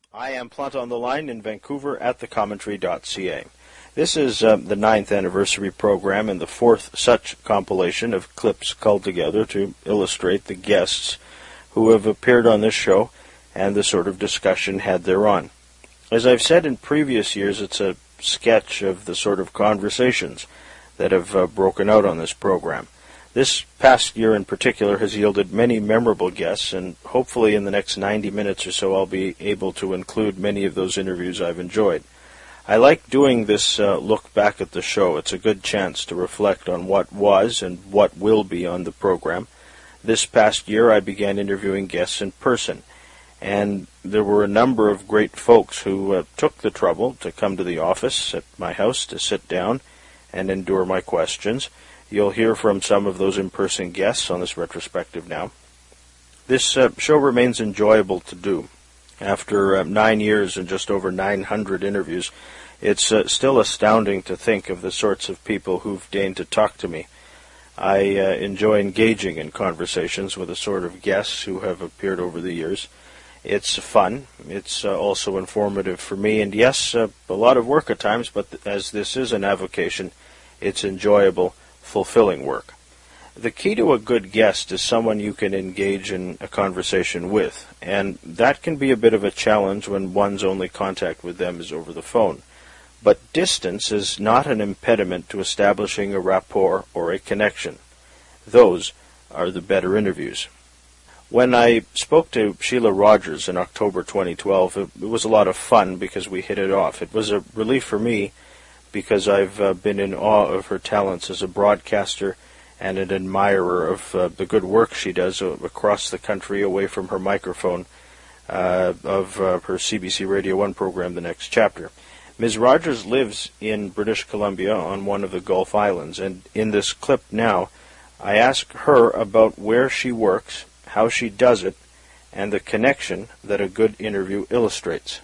I am Plant on the Line in Vancouver at thecommentary.ca. This is the 9th anniversary program and the 4th such compilation of clips culled together to illustrate the guests who have appeared on this show and the sort of discussion had thereon. As I've said in previous years, it's a sketch of the sort of conversations that have broken out on this program. This past year in particular has yielded many memorable guests, and hopefully in the next 90 minutes or so I'll be able to include many of those interviews I've enjoyed. I like doing this look back at the show. It's a good chance to reflect on what was and what will be on the program. This past year I began interviewing guests in person, and there were a number of great folks who took the trouble to come to the office at my house to sit down and endure my questions. You'll hear from some of those in-person guests on this retrospective now. This show remains enjoyable to do. After 9 years and just over 900 interviews, it's still astounding to think of the sorts of people who've deigned to talk to me. I enjoy engaging in conversations with the sort of guests who have appeared over the years. It's fun. It's also informative for me, and yes, a lot of work at times, but as this is an avocation, it's enjoyable, fulfilling work. The key to a good guest is someone you can engage in a conversation with, and that can be a bit of a challenge when one's only contact with them is over the phone. But distance is not an impediment to establishing a rapport or a connection. Those are the better interviews. When I spoke to Sheila Rogers in October 2012, it was a lot of fun because we hit it off. It was a relief for me because I've been in awe of her talents as a broadcaster and an admirer of the good work she does across the country away from her microphone of her CBC Radio 1 program, The Next Chapter. Ms. Rogers lives in British Columbia on one of the Gulf Islands, and in this clip now, I ask her about where she works, how she does it, and the connection that a good interview illustrates.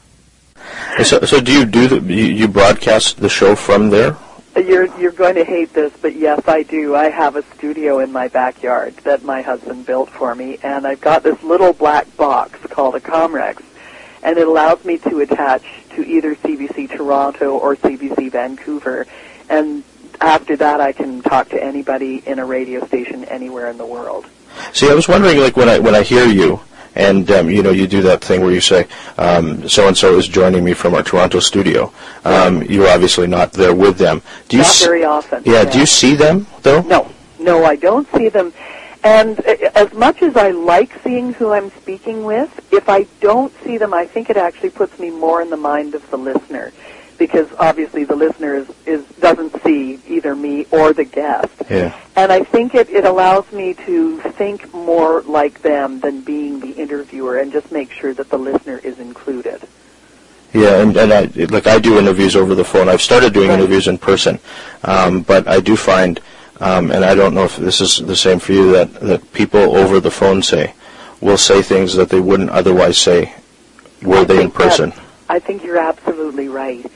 So do you broadcast the show from there? You're going to hate this, but yes, I do. I have a studio in my backyard that my husband built for me, and I've got this little black box called a Comrex, and it allows me to attach to either CBC Toronto or CBC Vancouver, and after that I can talk to anybody in a radio station anywhere in the world. See, I was wondering, like, when I hear you, and you do that thing where you say, so-and-so is joining me from our Toronto studio. You're obviously not there with them. Not very often. Yeah, do you see them, though? No, I don't see them. And as much as I like seeing who I'm speaking with, if I don't see them, I think it actually puts me more in the mind of the listener, because obviously the listener doesn't see either me or the guest. Yeah. And I think it allows me to think more like them than being the interviewer, and just make sure that the listener is included. Yeah, and I do interviews over the phone. I've started doing interviews in person, but I do find, and I don't know if this is the same for you, that people over the phone will say things that they wouldn't otherwise say were they in person. I think you're absolutely right.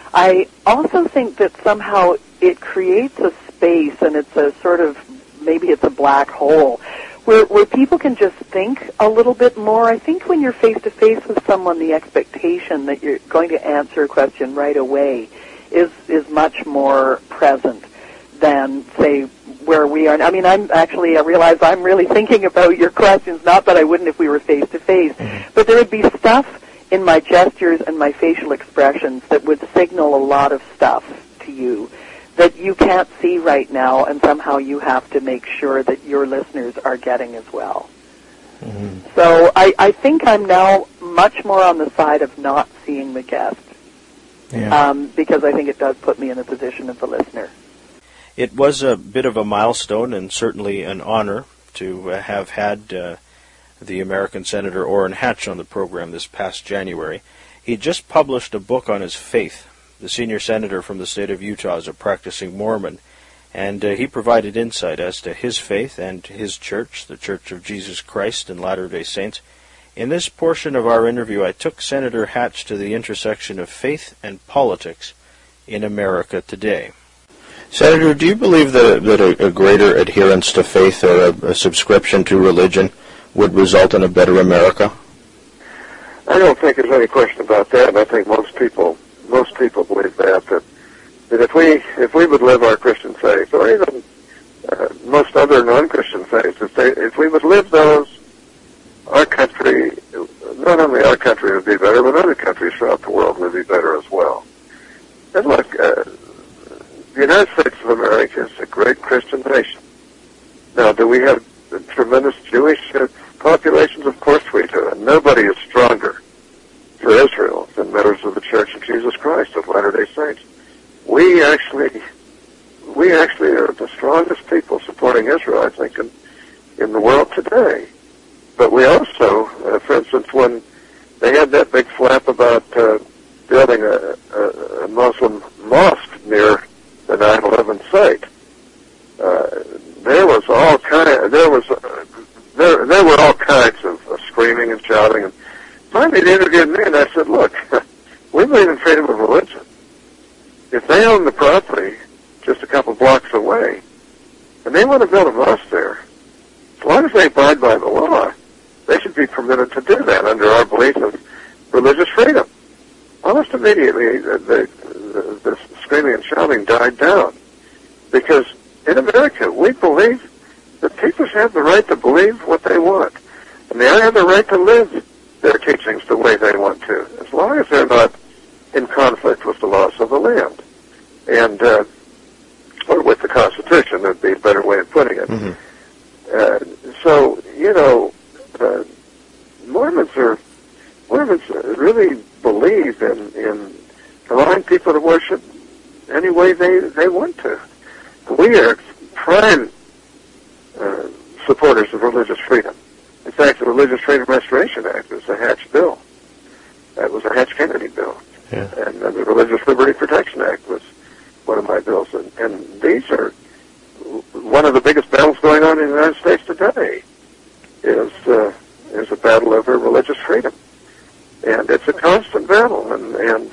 I also think that somehow it creates a space, and it's a sort of, maybe it's a black hole, where people can just think a little bit more. I think when you're face-to-face with someone, the expectation that you're going to answer a question right away is much more present than, say, where we are. I mean, I realize I'm really thinking about your questions, not that I wouldn't if we were face-to-face, but there would be stuff in my gestures and my facial expressions that would signal a lot of stuff to you that you can't see right now, and somehow you have to make sure that your listeners are getting as well. Mm-hmm. So I think I'm now much more on the side of not seeing the guest, because I think it does put me in the position of the listener. It was a bit of a milestone and certainly an honor to have had the American Senator Orrin Hatch on the program this past January. He just published a book on his faith. The senior senator from the state of Utah is a practicing Mormon, and he provided insight as to his faith and his church, the Church of Jesus Christ and Latter-day Saints. In this portion of our interview, I took Senator Hatch to the intersection of faith and politics in America today. Senator, do you believe that a greater adherence to faith or a subscription to religion would result in a better America? I don't think there's any question about that, and I think most people believe that if we would live our Christian faith, or even most other non-Christian faiths, if we would live those, our country, not only our country would be better, but other countries throughout the world would be better as well. And look, the United States of America is a great Christian nation. Now, do we have tremendous Jewish populations? Of course we do. And nobody is stronger for Israel than members of the Church of Jesus Christ of Latter-day Saints. We actually are the strongest people supporting Israel, I think, in the world today. But we also, for instance, when they had that big flap about building a Muslim mosque near the 9/11 site, there were all kinds of screaming and shouting. And finally, they interviewed me, and I said, "Look, we believe in freedom of religion. If they own the property just a couple blocks away, and they want to build a mosque there, as long as they abide by the law, they should be permitted to do that under our belief of religious freedom." Almost immediately, the screaming and shouting died down, because in America, we believe that people have the right to believe what they want, and they have the right to live their teachings the way they want to, as long as they're not in conflict with the laws of the land, and or with the Constitution. That'd be a better way of putting it. Mm-hmm. So, Mormons really believe in allowing people to worship any way they want to. We are prime supporters of religious freedom. In fact, the Religious Freedom Restoration Act was a Hatch bill. That was a Hatch-Kennedy bill. Yeah. And the Religious Liberty Protection Act was one of my bills. And these are one of the biggest battles going on in the United States today is a battle over religious freedom. And it's a constant battle. And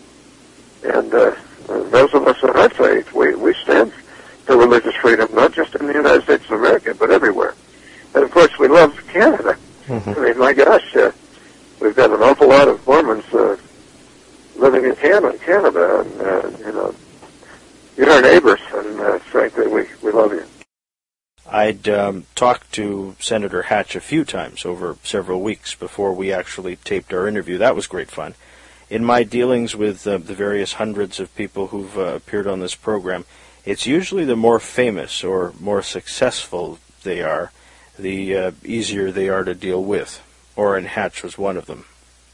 those of us in our faith, we stand for religious freedom, not just in the United States of America, but everywhere. And, of course, we love Canada. Mm-hmm. I mean, my gosh, we've got an awful lot of Mormons living in Canada, and, you're our neighbors, and frankly, we love you. I'd talked to Senator Hatch a few times over several weeks before we actually taped our interview. That was great fun. In my dealings with the various hundreds of people who've appeared on this program, it's usually the more famous or more successful they are, the easier they are to deal with. Orrin Hatch was one of them.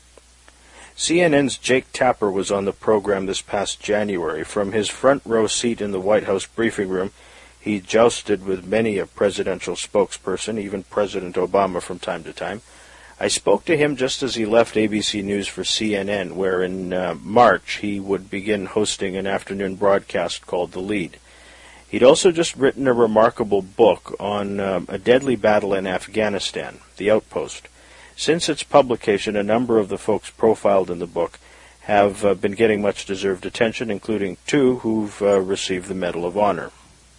CNN's Jake Tapper was on the program this past January. From his front row seat in the White House briefing room, he jousted with many a presidential spokesperson, even President Obama from time to time. I spoke to him just as he left ABC News for CNN, where in March he would begin hosting an afternoon broadcast called The Lead. He'd also just written a remarkable book on a deadly battle in Afghanistan, The Outpost. Since its publication, a number of the folks profiled in the book have been getting much deserved attention, including two who've received the Medal of Honor.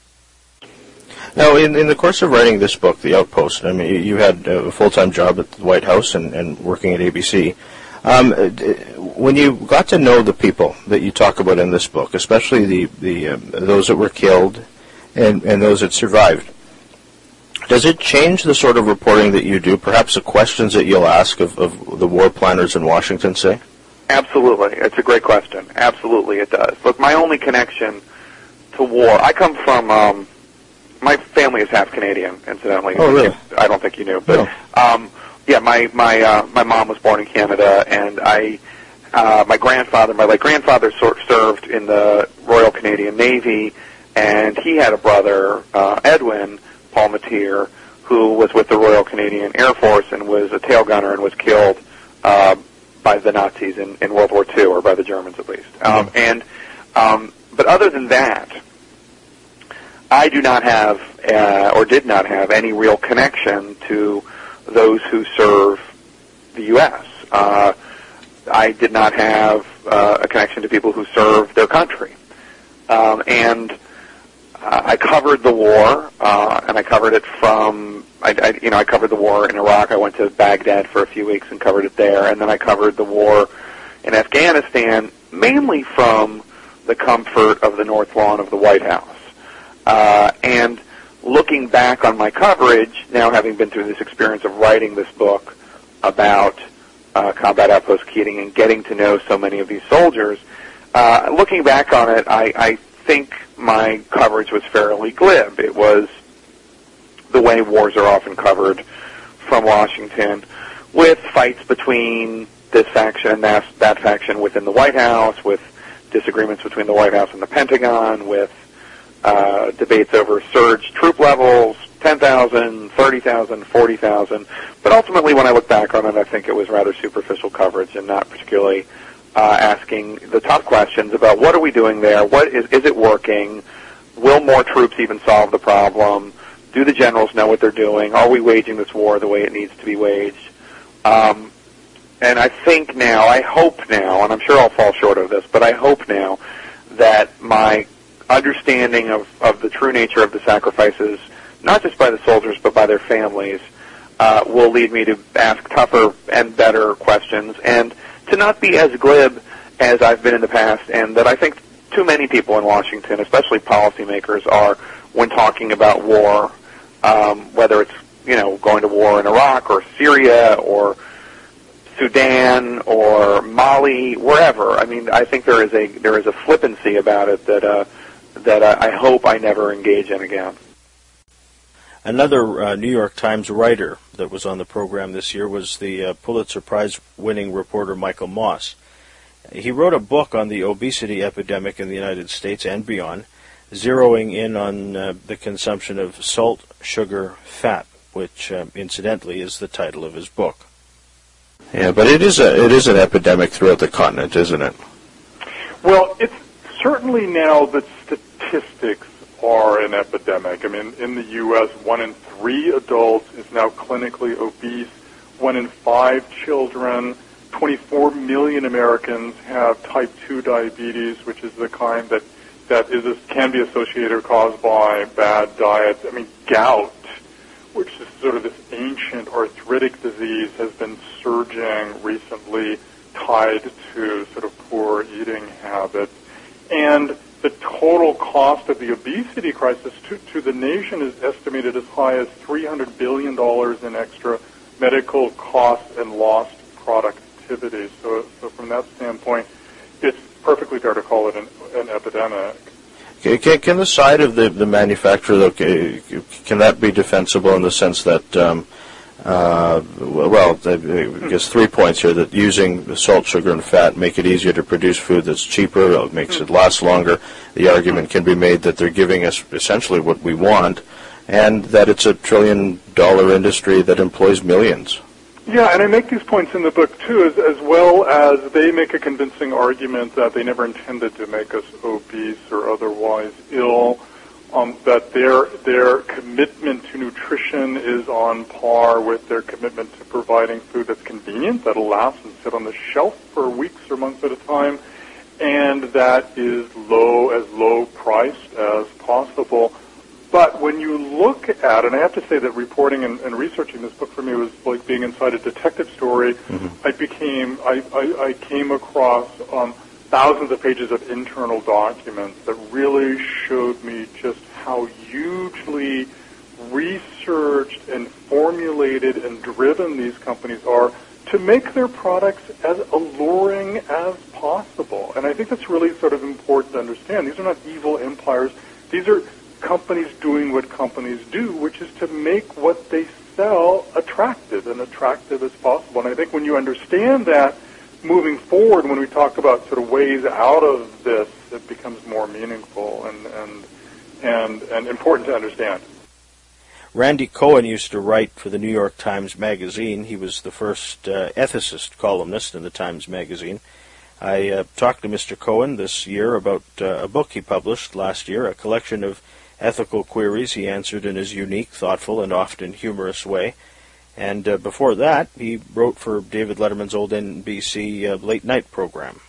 Now, in the course of writing this book, The Outpost, I mean, you had a full-time job at the White House and working at ABC. When you got to know the people that you talk about in this book, especially the those that were killed and those that survived, does it change the sort of reporting that you do, perhaps the questions that you'll ask of the war planners in Washington, say? Absolutely. It's a great question. Absolutely it does. Look, my only connection to war, I come from, my family is half Canadian, incidentally. Oh, really? I don't think you knew. But, no. Yeah, my mom was born in Canada, and my grandfather, my late grandfather served in the Royal Canadian Navy, and he had a brother, Edwin Palmatier, who was with the Royal Canadian Air Force and was a tail gunner and was killed by the Nazis in World War II, or by the Germans at least. But other than that, I do not have, or did not have, any real connection to those who serve the U.S. I did not have a connection to people who serve their country. I covered the war, and I covered it from I covered the war in Iraq. I went to Baghdad for a few weeks and covered it there, and then I covered the war in Afghanistan, mainly from the comfort of the North Lawn of the White House. And looking back on my coverage, now having been through this experience of writing this book about Combat Outpost Keating and getting to know so many of these soldiers, looking back on it, I think my coverage was fairly glib. It was the way wars are often covered from Washington, with fights between this faction and that faction within the White House, with disagreements between the White House and the Pentagon, with debates over surge troop levels, 10,000, 30,000, 40,000. But ultimately, when I look back on it, I think it was rather superficial coverage and not particularly asking the tough questions about what are we doing there, is it working, will more troops even solve the problem, do the generals know what they're doing, are we waging this war the way it needs to be waged? And I think now, I hope now, and I'm sure I'll fall short of this, but I hope now that my understanding of the true nature of the sacrifices, not just by the soldiers but by their families, will lead me to ask tougher and better questions and to not be as glib as I've been in the past, and that I think too many people in Washington, especially policymakers, are when talking about war, whether it's going to war in Iraq or Syria or Sudan or Mali, wherever. I mean, I think there is a flippancy about it that I hope I never engage in again. Another New York Times writer that was on the program this year was the Pulitzer Prize-winning reporter Michael Moss. He wrote a book on the obesity epidemic in the United States and beyond, zeroing in on the consumption of salt, sugar, fat, which incidentally is the title of his book. Yeah, but it is an epidemic throughout the continent, isn't it? Well, it's certainly now that statistics are an epidemic. I mean, in the U.S., 1 in 3 adults is now clinically obese. 1 in 5 children, 24 million Americans have type 2 diabetes, which is the kind that can be associated or caused by bad diet. I mean, gout, which is sort of this ancient arthritic disease, has been surging recently, tied to sort of poor eating habits. And the total cost of the obesity crisis to the nation is estimated as high as $300 billion in extra medical costs and lost productivity. So from that standpoint, it's perfectly fair to call it an epidemic. Can the side of the manufacturer, though, can that be defensible in the sense that, I guess 3 points here, that using salt, sugar, and fat make it easier to produce food that's cheaper, it makes it last longer. The argument can be made that they're giving us essentially what we want, and that it's a $1 trillion industry that employs millions. Yeah, and I make these points in the book, too, as well as they make a convincing argument that they never intended to make us obese or otherwise ill, that their commitment to nutrition is on par with their commitment to providing food that's convenient, that'll last and sit on the shelf for weeks or months at a time, and that is low priced as possible. But when you look at, and I have to say that reporting and researching this book for me was like being inside a detective story. Mm-hmm. I came across thousands of pages of internal documents that really showed me just how hugely researched and formulated and driven these companies are to make their products as alluring as possible. And I think that's really sort of important to understand. These are not evil empires. These are companies doing what companies do, which is to make what they sell attractive as possible. And I think when you understand that, moving forward, when we talk about sort of ways out of this, it becomes more meaningful and important to understand. Randy Cohen used to write for the New York Times Magazine. He was the first ethicist columnist in the Times Magazine. I talked to Mr. Cohen this year about a book he published last year, a collection of ethical queries he answered in his unique, thoughtful, and often humorous way. And before that, he wrote for David Letterman's old NBC late-night program.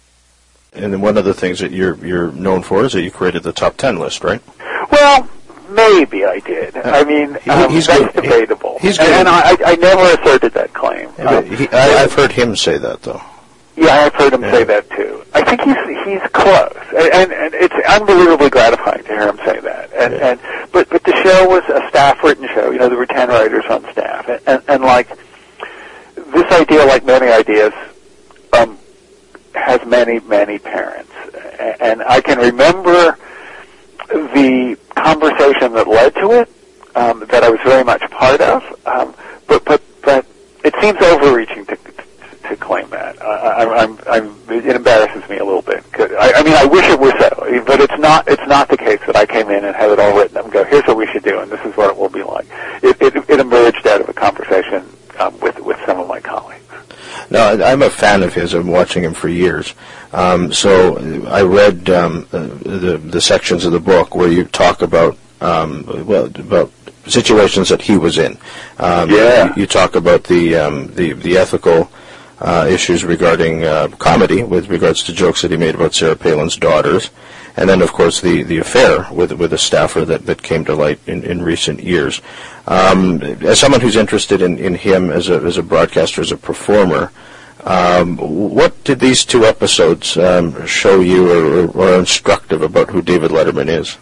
And then one of the things that you're known for is that you created the top 10 list, right? Well, Maybe I did. I mean, that's debatable. He's good. And I never asserted that claim. I've heard him say that, though. Yeah, I've heard him say that too. I think he's close, and it's unbelievably gratifying to hear him say that. But the show was a staff-written show. You know, there were 10 writers on staff, and like this idea, like many ideas, has many parents, and I can remember the conversation that led to it, that I was very much part of, but it seems overreaching to claim that. It embarrasses me a little bit. I mean, I wish it were so, but it's not the case that I came in and had it all written up and go, here's what we should do, and this is what it will be like. It emerged out of a conversation with some of my colleagues. No, I'm a fan of his. I've been watching him for years. So I read the sections of the book where you talk about about situations that he was in. You talk about the ethical issues regarding comedy with regards to jokes that he made about Sarah Palin's daughters, and then of course the affair with a staffer that came to light in recent years. As someone who's interested in him as a broadcaster, as a performer, what did these two episodes show you or are instructive about who David Letterman is?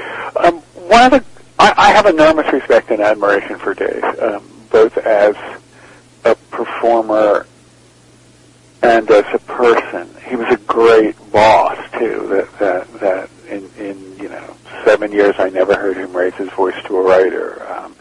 I have enormous respect and admiration for Dave, both as a performer and as a person. He was a great boss too. That in 7 years I never heard him raise his voice to a writer.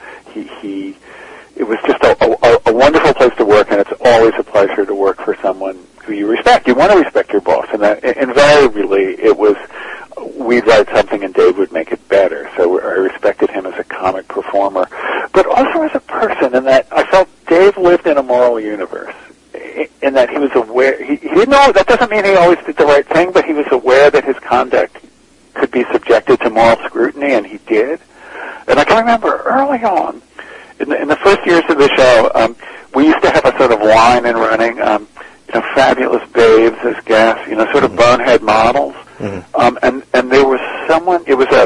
It was just a wonderful place to work, and it's always a pleasure to work for someone who you respect. You want to respect your boss, and that invariably it was we'd write something and Dave would make it better. So I respected him as a comic performer, but also as a person, in that I felt Dave lived in a moral universe, in that he was aware. He didn't know. That doesn't mean he always did the right thing, but he was aware that his conduct could be subjected to moral scrutiny, and he did. And I can remember early on, in the first years of the show, we used to have a sort of line in running, fabulous babes as guests, sort of bonehead models. Mm-hmm. And there was someone, it was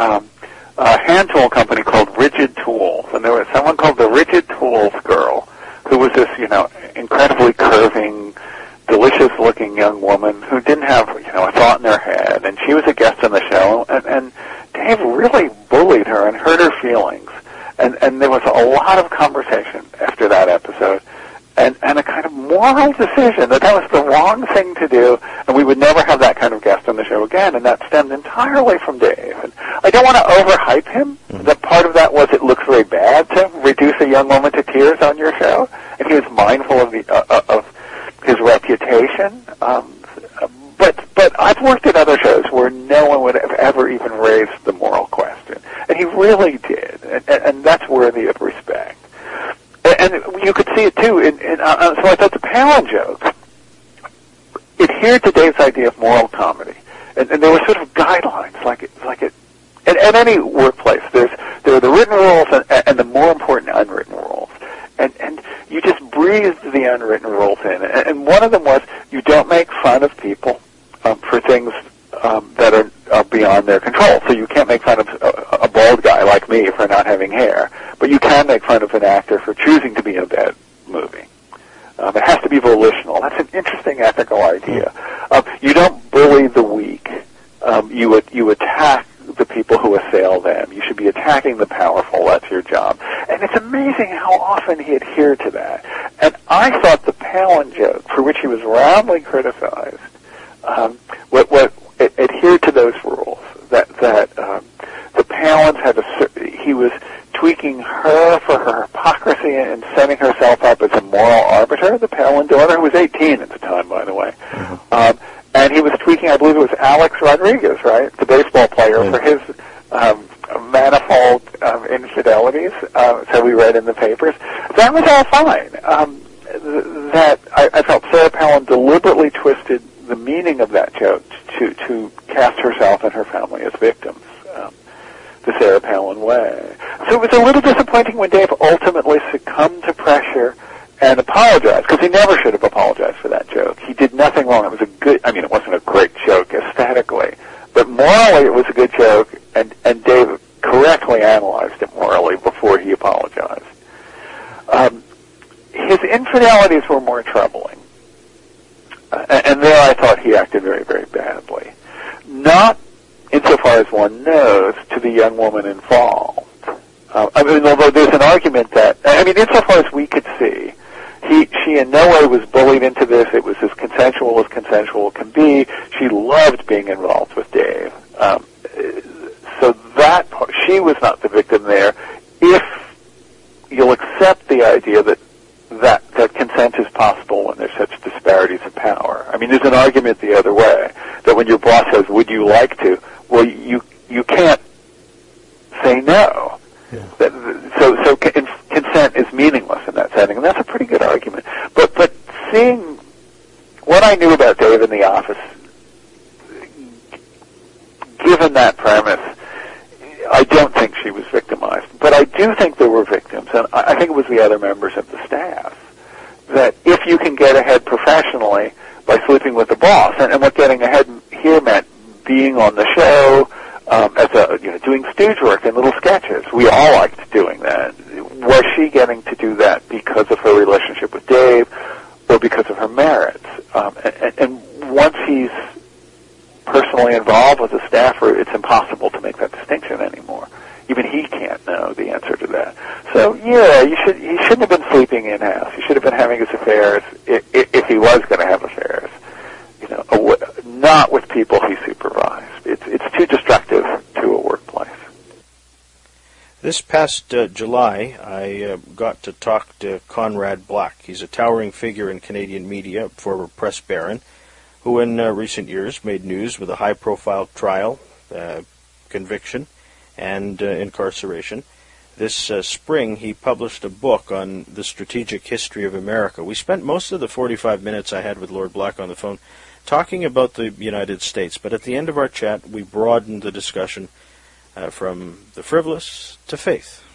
a hand tool company called Rigid Tools, and there was someone called the Rigid Tools girl, who was this, incredibly curving, delicious-looking young woman who didn't have, a thought in her head, and she was a guest on the show, and Dave really bullied her and hurt her feelings. And there was a lot of conversation after that episode, and a kind of moral decision that was the wrong thing to do, and we would never have that kind of guest on the show again, and that stemmed entirely from Dave. And I don't want to overhype him. Mm-hmm. That part of that was it looks very bad to reduce a young woman to tears on your show, and he was mindful of his reputation. But I've worked at other shows where no one would have ever even raised the moral question, and he really did, and that's worthy of respect. And you could see it too. So I thought the Palin joke adhered to Dave's idea of moral comedy, and there were sort of guidelines, like it. At any workplace, there are the written rules and the more important unwritten rules, and you just breathed the unwritten rules in. And one of them was you don't make fun of people for things that are beyond their control. So you can't make fun of a bald guy like me for not having hair, but you can make fun of an actor for choosing to be in a bad movie. It has to be volitional. That's an interesting ethical idea. You don't bully the weak. You attack the people who assail them. You should be attacking the powerful. That's your job. And it's amazing how often he adhered to that. And I thought the Palin joke, for which he was roundly criticized, adhered to those rules. That the Palins he was tweaking her for her hypocrisy and setting herself up as a moral arbiter. The Palin daughter, who was 18 at the time, by the way, mm-hmm. And he was tweaking, I believe it was Alex Rodriguez, right, the baseball player, mm-hmm. for his manifold infidelities. So we read in the papers. That was all fine. That I felt Sarah Palin deliberately twisted the meaning of that joke to cast herself and her family as victims, the Sarah Palin way. So it was a little disappointing when Dave ultimately succumbed to pressure and apologized, because he never should have apologized for that joke. He did nothing wrong. It was it wasn't a great joke aesthetically, but morally it was a good joke, and Dave correctly And there I thought he acted very, very badly. Not insofar as one knows to the young woman involved. Although there's an argument that, insofar as we could see, she in no way was bullied into this. It was as consensual can be. She loved being involved with Dave. So that part, she was not the victim there. If you'll accept the idea that consent is possible when there's such disparities of power. There's an argument the other way, that when your boss says, would you like to? Well, you can't say no. Yeah. So consent is meaningless in that setting, and that's a pretty good argument. But seeing what I knew about Dave in the office, given that premise, I don't think she was victimized. But I do think there were victims, and I think it was the other members of the staff, that if you can get ahead professionally by sleeping with the boss, and what getting ahead here meant being on the show, doing stooge work and little sketches. We all liked doing that. Was she getting to do that because of her relationship with Dave or because of her merits? And once he's personally involved with a staffer, it's impossible to make that distinction anymore. Even he can't know the answer to that. So, yeah, he shouldn't have been sleeping in-house. He should have been having his affairs, if he was going to have affairs, not with people he supervised. It's too destructive to a workplace. This past July, I got to talk to Conrad Black. He's a towering figure in Canadian media, former press baron, who in recent years made news with a high-profile trial, conviction, and incarceration. This spring, he published a book on the strategic history of America. We spent most of the 45 minutes I had with Lord Black on the phone talking about the United States, but at the end of our chat, we broadened the discussion from the frivolous to faith.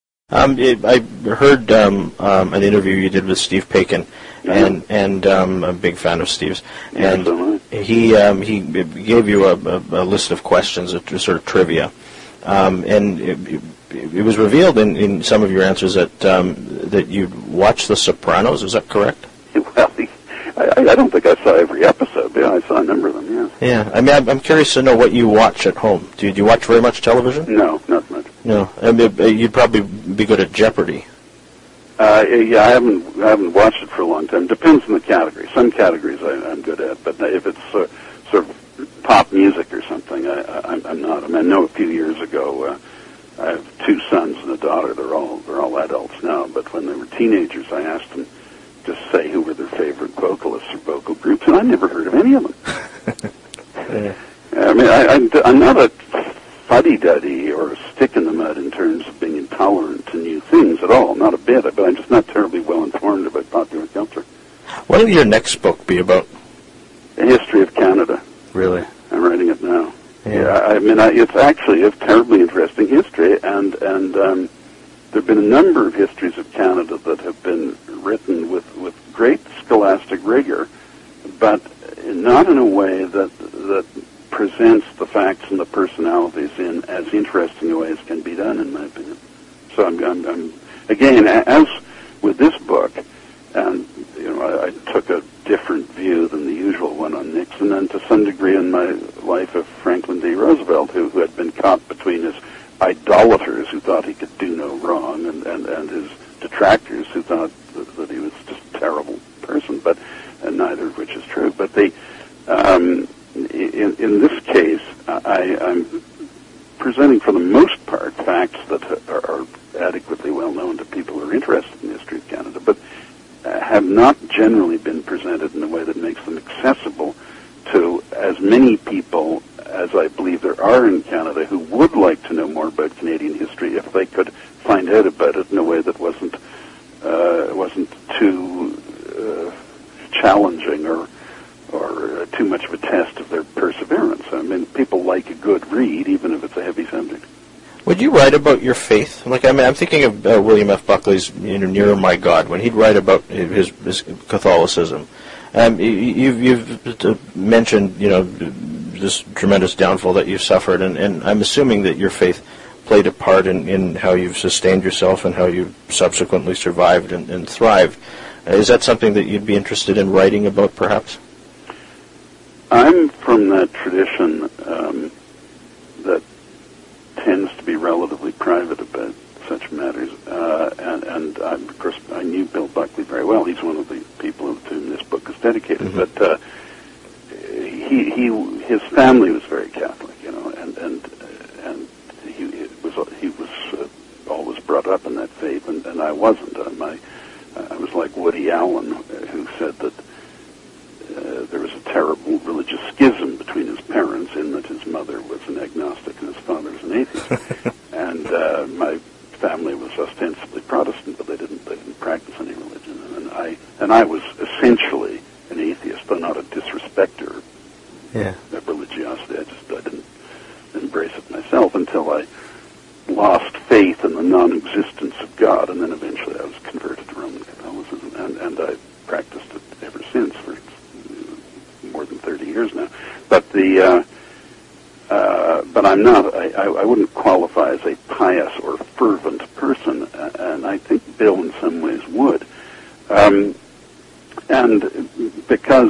I heard an interview you did with Steve Paikin, and I'm a big fan of Steve's, and he gave you a list of questions, sort of trivia, and it was revealed in some of your answers that you'd watched The Sopranos. Is that correct? Well, I don't think I saw every episode. Yeah, I saw a number of them, yeah. Yeah, I'm curious to know what you watch at home. Do you watch very much television? No, not much. No, you'd probably be good at Jeopardy. Yeah, I haven't watched it for a long time. Depends on the category. Some categories I'm good at, but if it's sort of pop music or something, I'm not. I know a few years ago, I have 2 sons and a daughter. They're all adults now, but when they were teenagers, I asked them to say who were their favorite vocalists or vocal groups, and I never heard of any of them. I'm not a fuddy-duddy or a stick in the mud in terms of being intolerant to new things at all, not a bit, but I'm just not terribly well informed about popular culture. What will your next book be about? The history of Canada. Really? I'm writing it now. Yeah. It's actually a terribly interesting history, and there have been a number of histories of Canada that have been written with great scholastic rigor, but not in a way that presents the facts and the personalities in as interesting a way as can be done, in my opinion. So I'm again, as with this book, and I took a different view than the usual one on Nixon, and to some degree in my life of Franklin D. Roosevelt, who had been caught between his idolaters who thought he could do no wrong, and his detractors who thought that he was just a terrible person, but neither of which is true. But in this case, I'm presenting for the most part facts that are adequately well known to people who are interested in the history of Canada, but have not generally been presented in a way that makes them accessible to as many people as I believe there are in Canada who would like to know more about Canadian history if they could find out about it in a way that wasn't too challenging or too much of a test of their perseverance. I mean, people like a good read, even if it's a heavy subject. Would you write about your faith? I'm thinking of William F. Buckley's Nearer My God, when he'd write about his Catholicism. You've mentioned, this tremendous downfall that you've suffered, and I'm assuming that your faith played a part in how you've sustained yourself and how you subsequently survived and thrived. Is that something that you'd be interested in writing about, perhaps? I'm from that tradition that tends to be relatively private about such matters, and of course I knew Bill Buckley very well. He's one of the people to whom this book is dedicated. Mm-hmm. But his family was very Catholic, and he was always brought up in that faith, and I wasn't. I was like Woody Allen, who said that there was a terrible religious schism between his parents in that his mother was an agnostic and his father was an atheist. And my family was ostensibly Protestant, but they didn't practice any religion. And I was essentially an atheist, though not a disrespecter of religiosity. I didn't embrace it myself until I lost faith in the non-existence of God, and then eventually I was converted to Roman Catholicism, and I practiced it ever since for more than 30 years now. But but I'm not. I wouldn't qualify as a pious or fervent person, and I think Bill in some ways would. And because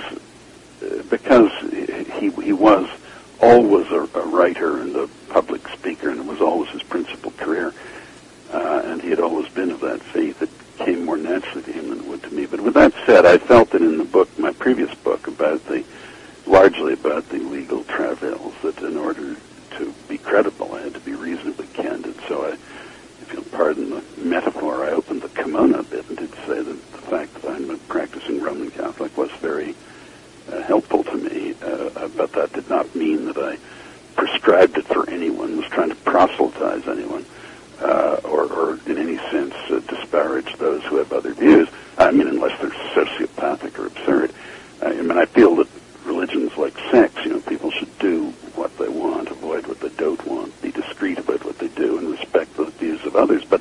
he was always a writer and a public speaker, and it was always his principal career, and he had always been of that faith, it came more naturally to him than it would to me. But with that said, I felt that in the book, my previous book, largely about the legal travails, that in order to be credible, I had to be reasonably candid. So if you'll pardon the metaphor, I opened the kimono a bit and did say that the fact that I'm a practicing Roman Catholic was very helpful to me, but that did not mean that I prescribed it for anyone, was trying to proselytize anyone, or in any sense disparage those who have other views. I mean, unless they're sociopathic or absurd. I feel that religion's like sex. People should do what they want, avoid what they don't want, be discreet about what they do, and respect the views of others. But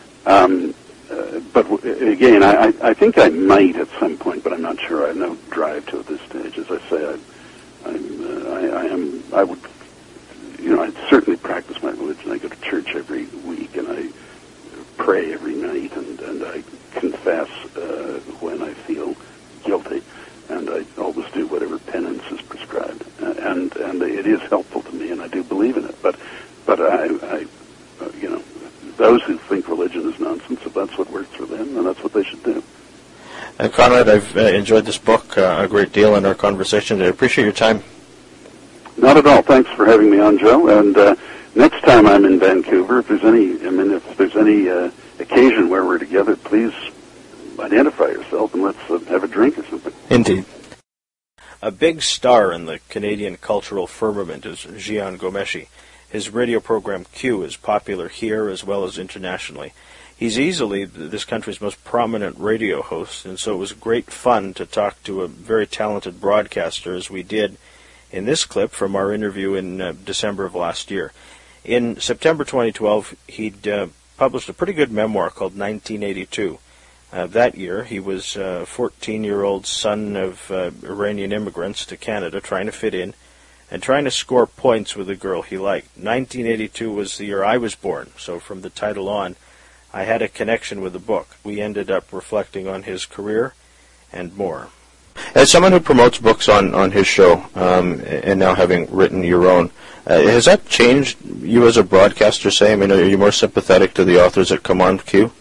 again, I think I might at some point, but I'm not sure. I have no drive to at this stage. As I say, I would, I certainly practice my religion. I go to church every week, and I pray every night, and I confess when I feel guilty, and I always do whatever penance is prescribed, and it is helpful to me, and I do believe in it. But I those who think religion is nonsense, if that's what works for them, then that's what they should do. Conrad, I've enjoyed this book a great deal in our conversation. I appreciate your time. Not at all. Thanks for having me on, Joe. And next time I'm in Vancouver, if there's any occasion where we're together, please identify yourself and let's have a drink or something. Indeed. A big star in the Canadian cultural firmament is Jian Ghomeshi. His radio program Q is popular here as well as internationally. He's easily this country's most prominent radio host, and so it was great fun to talk to a very talented broadcaster, as we did in this clip from our interview in December of last year. In September 2012, he'd published a pretty good memoir called 1982. That year, he was a 14-year-old son of Iranian immigrants to Canada, trying to fit in and trying to score points with a girl he liked. 1982 was the year I was born, so from the title on, I had a connection with the book. We ended up reflecting on his career and more. As someone who promotes books on his show, and now having written your own, has that changed you as a broadcaster, say? I mean, are you more sympathetic to the authors that come on Q?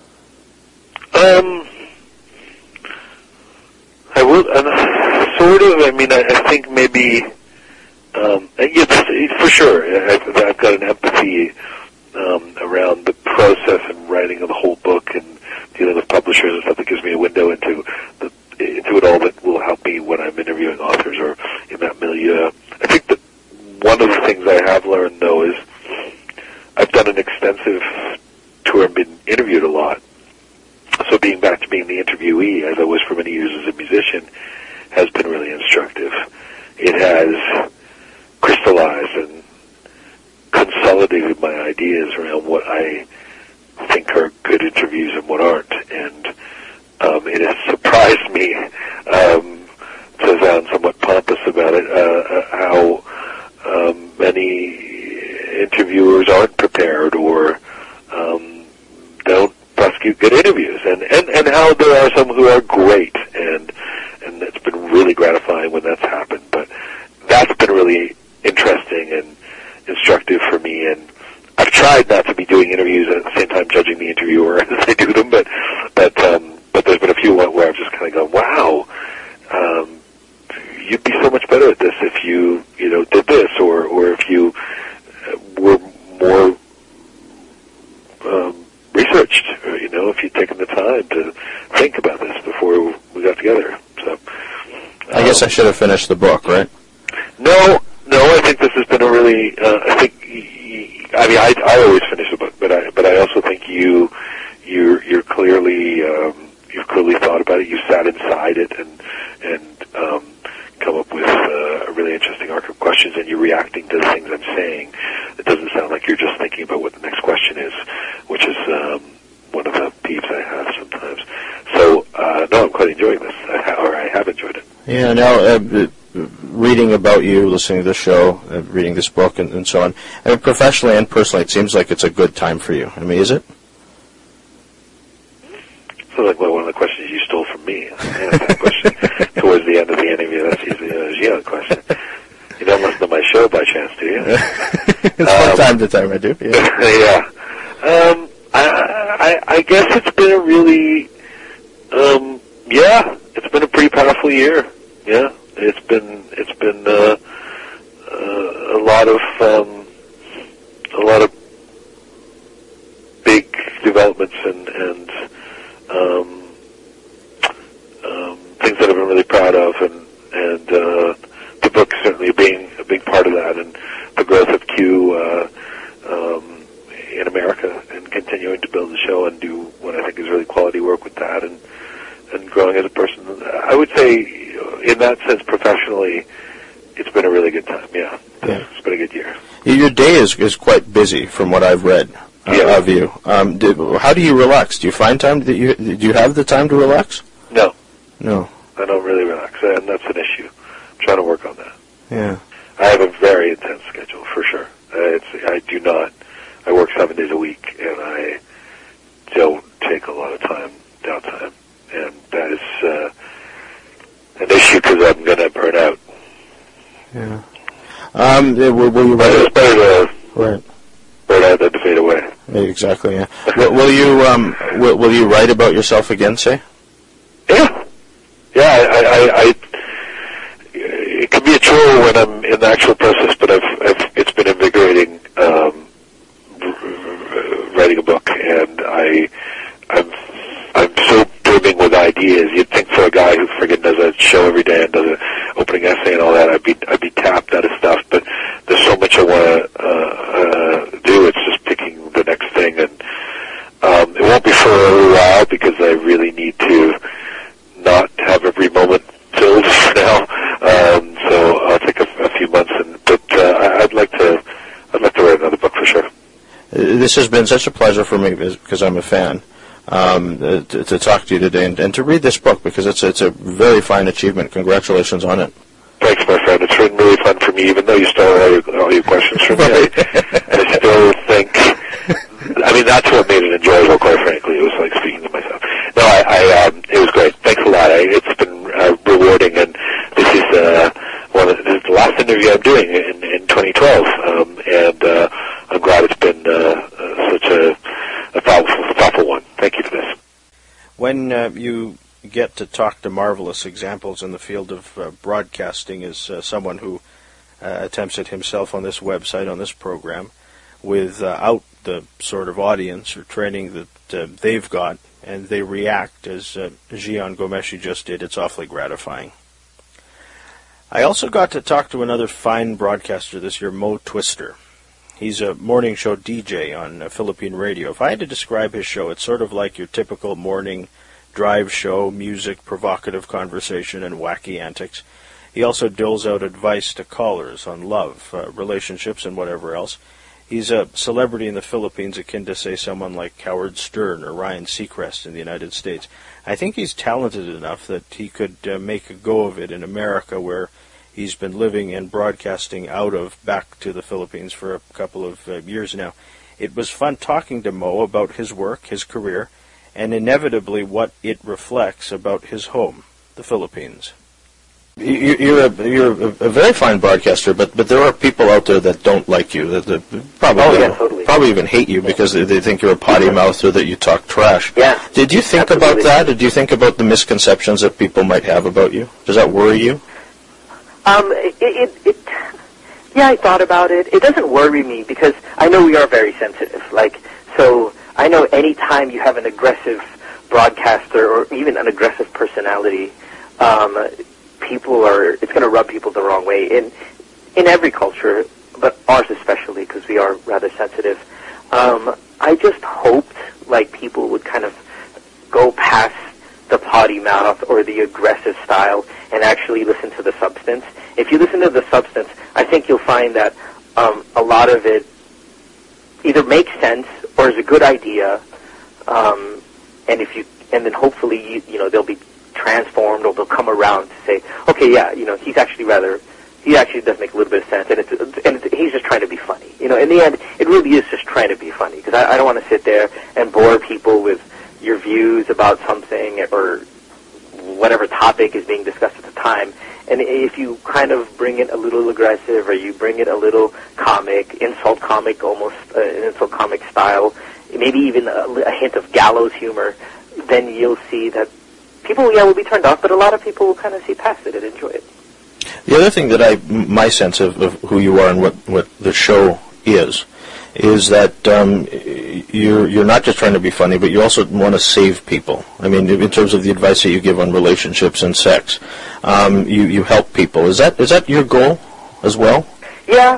I will, sort of. I mean, I think maybe, for sure. I've got an empathy around the process and writing of the whole book and dealing with publishers and stuff that gives me a window into it all that will help me when I'm interviewing authors or in that milieu. I think that one of the things I have learned, though, is I've done an extensive tour and been interviewed a lot. So being back to being the interviewee, as I was for many years as a musician, has been really instructive. It has crystallized and consolidated my ideas around what I think are good interviews and what aren't. And it has surprised me, to sound somewhat pompous about it, how many interviewers aren't prepared or don't prosecute good interviews, and how there are some who are great, and it's been really gratifying when that's happened. But if you did this, or if you were more researched, or, if you'd taken the time to think about this before we got together. So I guess I should have finished the book, right? No, I think this has been a really, I always finish the book, but I also think you're clearly, you've clearly thought about it, you sat inside it and come up with a really interesting arc of questions, and you're reacting to the things I'm saying. It doesn't sound like you're just thinking about what the next question is, which is one of the peeves I have sometimes. So, no, I'm quite enjoying this, or I have enjoyed it. Yeah, now, reading about you, listening to the show, reading this book, and so on, I mean, professionally and personally, it seems like it's a good time for you. I mean, is it? Sounds like one of the questions you stole from me. I asked that question towards the end of the interview. That's usually a Gian question. You don't listen to my show by chance, do you? It's from time to time I do, yeah. Yeah. I guess it's been a really, it's been a pretty powerful year. Yeah, it's been a lot of big developments and things that I've been really proud of, and the book certainly being a big part of that, and the growth of Q in America, and continuing to build the show and do what I think is really quality work with that, and growing as a person. I would say, in that sense, professionally, it's been a really good time. Yeah. It's been a good year. Your day is quite busy, from what I've read of you. How do you relax? Do you find time? Do you have the time to relax? No. I don't really relax, and that's an issue. I'm trying to work on that. Yeah. I have a very intense schedule, for sure. I work 7 days a week, and I don't take a lot of downtime, and that is an issue because I'm going to burn out. Yeah. Will you write? It's better to right. burn out than to fade away. Exactly. Yeah. Will you write about yourself again? Say. Yeah. I it can be a chore when I'm in the actual process, but it's been invigorating writing a book, and I'm so brimming with ideas. You'd think for a guy who friggin' does a show every day and does an opening essay and all that, I'd be tapped out of stuff. But there's so much I want to do. It's just picking the next thing, and it won't be for a little while because I really need to not have every moment filled for now. So I'll take a few months, but I'd like to write another book for sure. This has been such a pleasure for me because I'm a fan to talk to you today and to read this book, because it's a very fine achievement. Congratulations on it. Thanks, my friend. It's been really fun for me, even though you stole all your questions from me. I still think, that's what made it enjoyable, quite frankly. It was like speaking to myself. No, it was great. Thanks a lot. It's been rewarding, and this is this is the last interview I'm doing in 2012, and I'm glad it's been such a thoughtful one. Thank you for this. When you get to talk to marvelous examples in the field of broadcasting as someone who attempts it himself on this website, on this program, without the sort of audience or training that they've got, and they react as Gian Ghomeshi just did, it's awfully gratifying. I also got to talk to another fine broadcaster this year, Mo Twister. He's a morning show DJ on Philippine radio. If I had to describe his show, it's sort of like your typical morning drive show, music, provocative conversation, and wacky antics. He also doles out advice to callers on love, relationships, and whatever else. He's a celebrity in the Philippines, akin to, say, someone like Howard Stern or Ryan Seacrest in the United States. I think he's talented enough that he could make a go of it in America, where he's been living and broadcasting back to the Philippines for a couple of years now. It was fun talking to Mo about his work, his career, and inevitably what it reflects about his home, the Philippines. You're a very fine broadcaster, but there are people out there that don't like you, that probably even hate you because they think you're a potty mouth or that you talk trash. Yeah. Did you think about that? Or do you think about the misconceptions that people might have about you? Does that worry you? Yeah, I thought about it. It doesn't worry me because I know we are very sensitive. So I know any time you have an aggressive broadcaster or even an aggressive personality, it's going to rub people the wrong way in every culture, but ours especially because we are rather sensitive. I just hoped people would kind of go past the potty mouth or the aggressive style and actually listen to the substance. If you listen to the substance, I think you'll find that a lot of it either makes sense or is a good idea, and then hopefully they'll be transformed or they'll come around to say, okay, yeah, he actually does make a little bit of sense, and he's just trying to be funny. In the end, it really is just trying to be funny because I don't want to sit there and bore people with your views about something or whatever topic is being discussed at the time. And if you kind of bring it a little aggressive or you bring it a little comic, insult comic, almost an insult comic style, maybe even a hint of gallows humor, then you'll see that people, will be turned off, but a lot of people will kind of see past it and enjoy it. The other thing that my sense of who you are and what the show is that you're not just trying to be funny, but you also want to save people. I mean, in terms of the advice that you give on relationships and sex, you help people. Is that your goal as well? Yeah.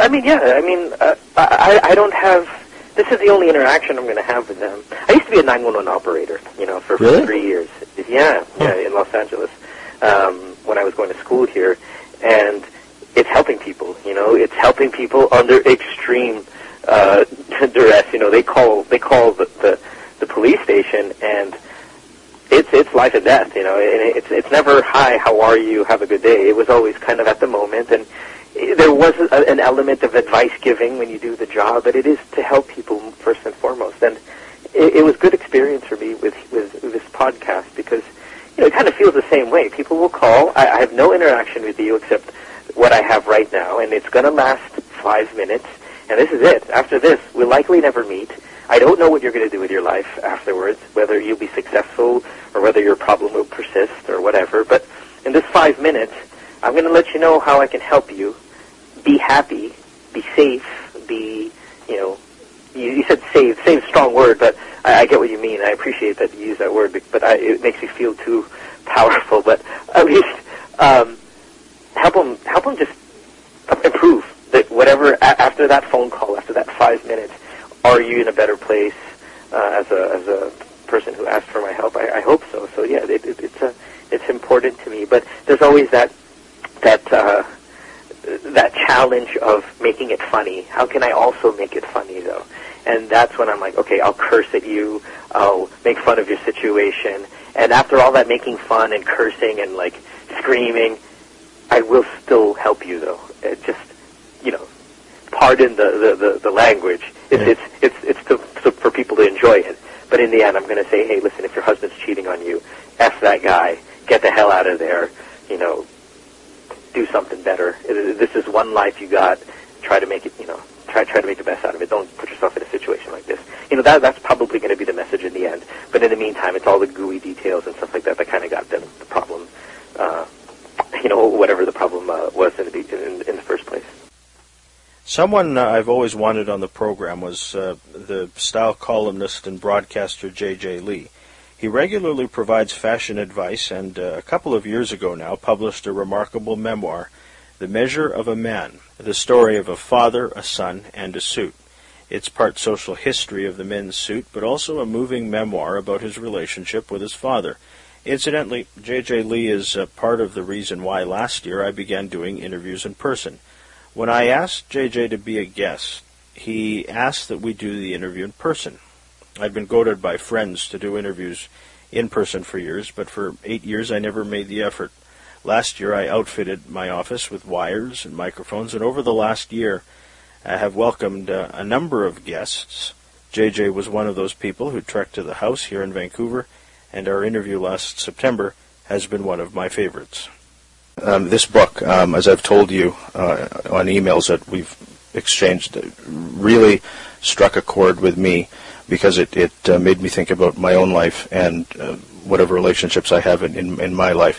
I don't have. This is the only interaction I'm going to have with them. I used to be a 911 operator, for really? 3 years. Yeah, in Los Angeles when I was going to school here, and it's helping people. It's helping people under extreme duress. They call the police station, and it's life and death. And it's never hi, how are you, have a good day. It was always kind of at the moment, and there was an element of advice giving when you do the job, but it is to help people first and foremost. And it was good experience for me with this podcast because it kind of feels the same way. People will call. I have no interaction with you except what I have right now, and it's going to last 5 minutes. And this is it. After this, we'll likely never meet. I don't know what you're going to do with your life afterwards, whether you'll be successful or whether your problem will persist or whatever. But in this 5 minutes, I'm going to let you know how I can help you. Be happy, be safe, you said save. Save is a strong word, but I get what you mean. I appreciate that you use that word, but it makes me feel too powerful. But at least help them just improve. That whatever after that phone call, after that 5 minutes, are you in a better place as a person who asked for my help? I hope so. So yeah, it's important to me. But there's always that challenge of making it funny. How can I also make it funny though? And that's when I'm like, okay, I'll curse at you, I'll make fun of your situation, and after all that making fun and cursing and screaming, I will still help you though. Just pardon the language. It's for people to enjoy it. But in the end, I'm going to say, hey, listen, if your husband's cheating on you, F that guy, get the hell out of there. Do something better. This is one life you got. Try to make it, try to make the best out of it. Don't put yourself in a situation like this. That's probably going to be the message in the end. But in the meantime, it's all the gooey details and stuff like that kind of got the problem, whatever the problem was in the first place. Someone I've always wanted on the program was the style columnist and broadcaster J.J. Lee. He regularly provides fashion advice and a couple of years ago now published a remarkable memoir, The Measure of a Man, the story of a father, a son, and a suit. It's part social history of the men's suit, but also a moving memoir about his relationship with his father. Incidentally, J.J. Lee is part of the reason why last year I began doing interviews in person. When I asked J.J. to be a guest, he asked that we do the interview in person. I'd been goaded by friends to do interviews in person for years, but for 8 years I never made the effort. Last year I outfitted my office with wires and microphones, and over the last year I have welcomed a number of guests. JJ was one of those people who trekked to the house here in Vancouver, and our interview last September has been one of my favorites. This book, as I've told you on emails that we've exchanged, really struck a chord with me, because it made me think about my own life and whatever relationships I have in my life.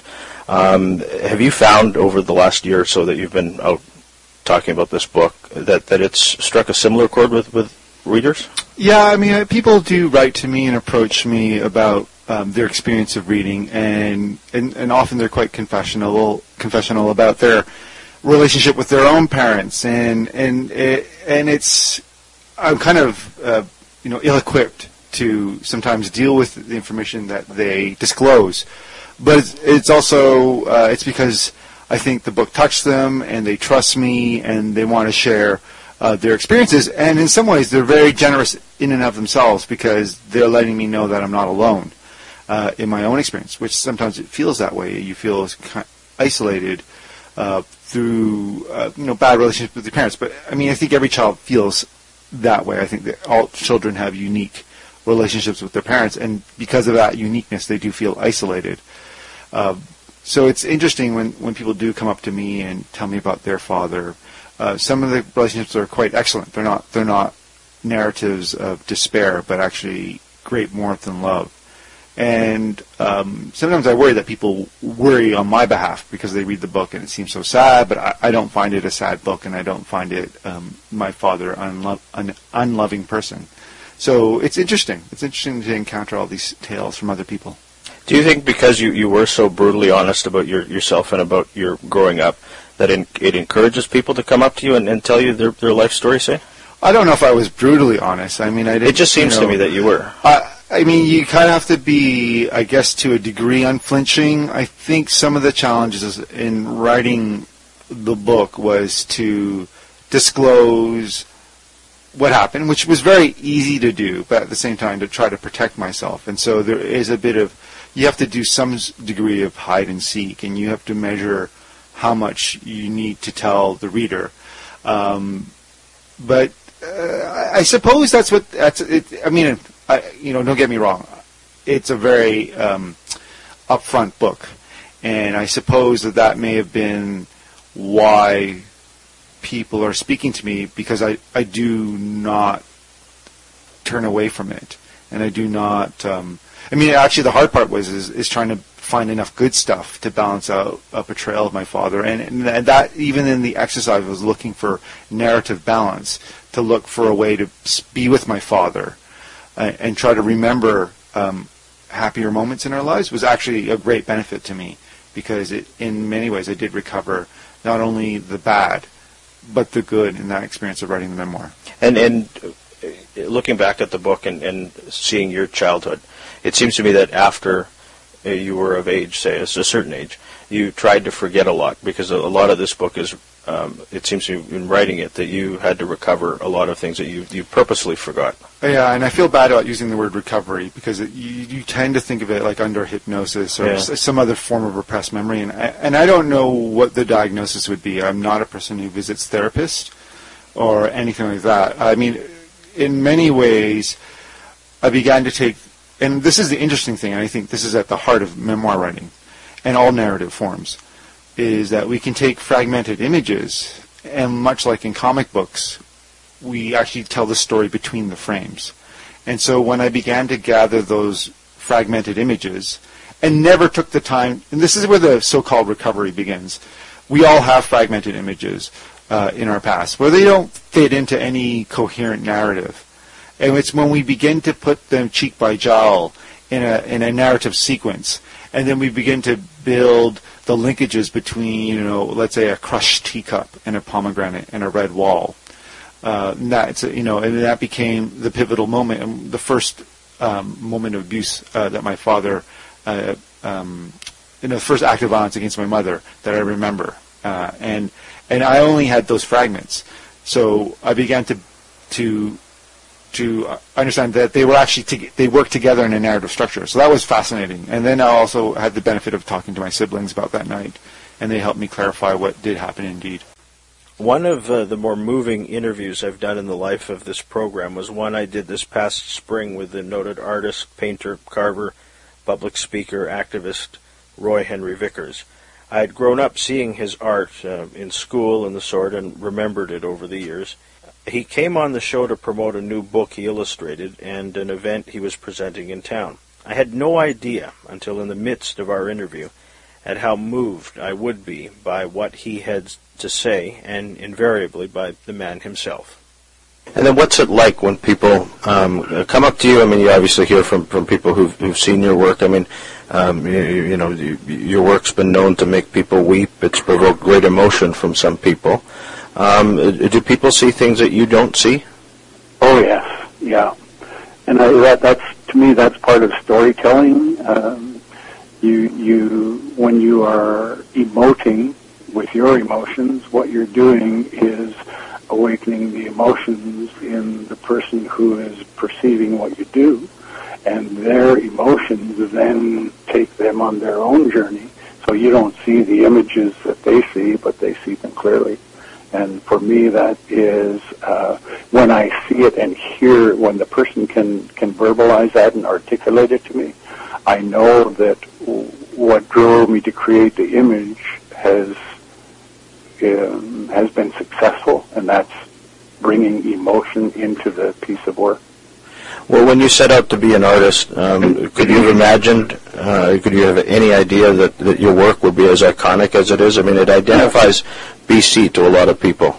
Have you found over the last year or so that you've been out talking about this book that it's struck a similar chord with readers? Yeah, I mean, people do write to me and approach me about their experience of reading, and often they're quite confessional about their relationship with their own parents, and it's I'm kind of ill-equipped to sometimes deal with the information that they disclose, but it's also it's because I think the book touched them and they trust me and they want to share their experiences, and in some ways they're very generous in and of themselves because they're letting me know that I'm not alone in my own experience, which sometimes it feels that way. You feel kind of isolated through bad relationships with your parents, but I mean I think every child feels that way. I think that all children have unique relationships with their parents, and because of that uniqueness they do feel isolated. So it's interesting when people do come up to me and tell me about their father. Some of the relationships are quite excellent. They're not narratives of despair, but actually great warmth and love. And sometimes I worry that people worry on my behalf because they read the book and it seems so sad, but I don't find it a sad book, and I don't find it my father an unloving person. So it's interesting. It's interesting to encounter all these tales from other people. Do you think because you were so brutally honest about yourself and about your growing up, that it encourages people to come up to you and tell you their life story, say? I don't know if I was brutally honest. I mean, it just seems to me that you were. I mean, you kind of have to be, I guess, to a degree unflinching. I think some of the challenges in writing the book was to disclose what happened, which was very easy to do, but at the same time to try to protect myself. And so there is a bit of, you have to do some degree of hide and seek, and you have to measure how much you need to tell the reader. But I suppose that's it. I mean, don't get me wrong. It's a very upfront book, and I suppose that may have been why people are speaking to me, because I do not turn away from it, and I do not. I mean, actually, the hard part is trying to find enough good stuff to balance out a portrayal of my father, and that even in the exercise was looking for narrative balance, to look for a way to be with my father and try to remember happier moments in our lives was actually a great benefit to me, because in many ways I did recover not only the bad but the good in that experience of writing the memoir. And looking back at the book and seeing your childhood, it seems to me that after you were of age, say, at a certain age, you tried to forget a lot, because a lot of this book is, it seems to me in writing it, that you had to recover a lot of things that you purposely forgot. Yeah, and I feel bad about using the word recovery, because you tend to think of it like under hypnosis or some other form of repressed memory, and I don't know what the diagnosis would be. I'm not a person who visits therapists or anything like that. I mean, in many ways, I began to take, and this is the interesting thing, and I think this is at the heart of memoir writing and all narrative forms, is that we can take fragmented images, and much like in comic books, we actually tell the story between the frames. And so when I began to gather those fragmented images, and never took the time, and this is where the so-called recovery begins, we all have fragmented images in our past, where they don't fit into any coherent narrative. And it's when we begin to put them cheek by jowl in a narrative sequence, and then we begin to build the linkages between, let's say a crushed teacup and a pomegranate and a red wall. And that became the pivotal moment, and the first moment of abuse that my father, the first act of violence against my mother that I remember. And I only had those fragments, so I began to understand that they were actually they worked together in a narrative structure. So that was fascinating. And then I also had the benefit of talking to my siblings about that night, and they helped me clarify what did happen indeed. One of the more moving interviews I've done in the life of this program was one I did this past spring with the noted artist, painter, carver, public speaker, activist Roy Henry Vickers. I had grown up seeing his art in school and the sort, and remembered it over the years. He came on the show to promote a new book he illustrated and an event he was presenting in town. I had no idea until in the midst of our interview at how moved I would be by what he had to say, and invariably by the man himself. And then what's it like when people come up to you? I mean, you obviously hear from people who've seen your work. I mean, your work's been known to make people weep. It's provoked great emotion from some people. Do people see things that you don't see? Oh, yes, yeah. And that's to me, that's part of storytelling. When you are emoting with your emotions, what you're doing is awakening the emotions in the person who is perceiving what you do, and their emotions then take them on their own journey. So you don't see the images that they see, but they see them clearly. And for me, that is when I see it and hear, when the person can verbalize that and articulate it to me, I know that what drove me to create the image has been successful, and that's bringing emotion into the piece of work. Well, when you set out to be an artist, could you have imagined, could you have any idea that your work would be as iconic as it is? I mean, it identifies BC to a lot of people.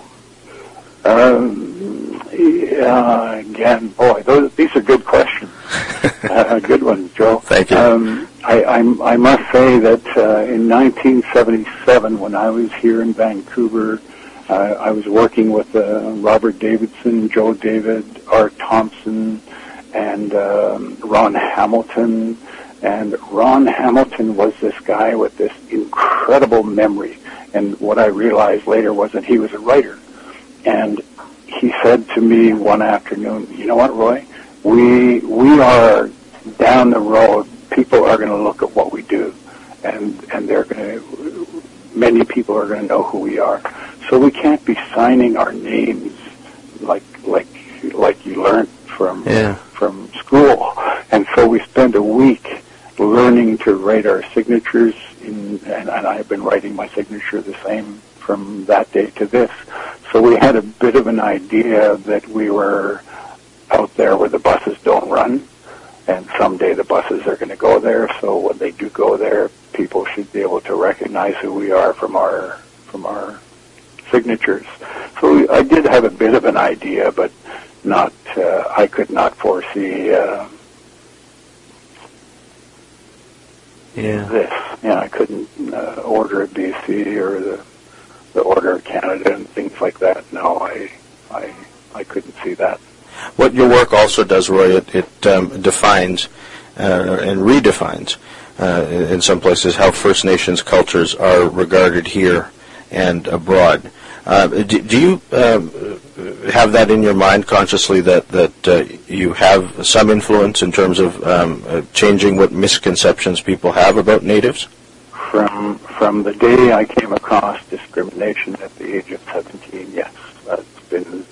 Again, boy, these are good questions. Good ones, Joe. Thank you. I must say that in 1977, when I was here in Vancouver, I was working with Robert Davidson, Joe David, Art Thompson, and Ron Hamilton. And Ron Hamilton was this guy with this incredible memory. And what I realized later was that he was a writer. And he said to me one afternoon, "You know what, Roy? We are down the road. People are going to look at what we do, and they're going to. Many people are going to know who we are. So we can't be signing our names like you learned from school. And so we spent a week learning to write our signatures, and I've been writing my signature the same from that day to this. So we had a bit of an idea that we were out there where the buses don't run, and someday the buses are going to go there. So when they do go there, people should be able to recognize who we are from our signatures. So I did have a bit of an idea, but not. I could not foresee this. I couldn't Order of BC or the Order of Canada and things like that. No, I couldn't see that. What your work also does, Roy, it defines and redefines in some places how First Nations cultures are regarded here and abroad. Do you have that in your mind consciously, that you have some influence in terms of changing what misconceptions people have about Natives? From the day I came across discrimination at the age of 17, yes, that's been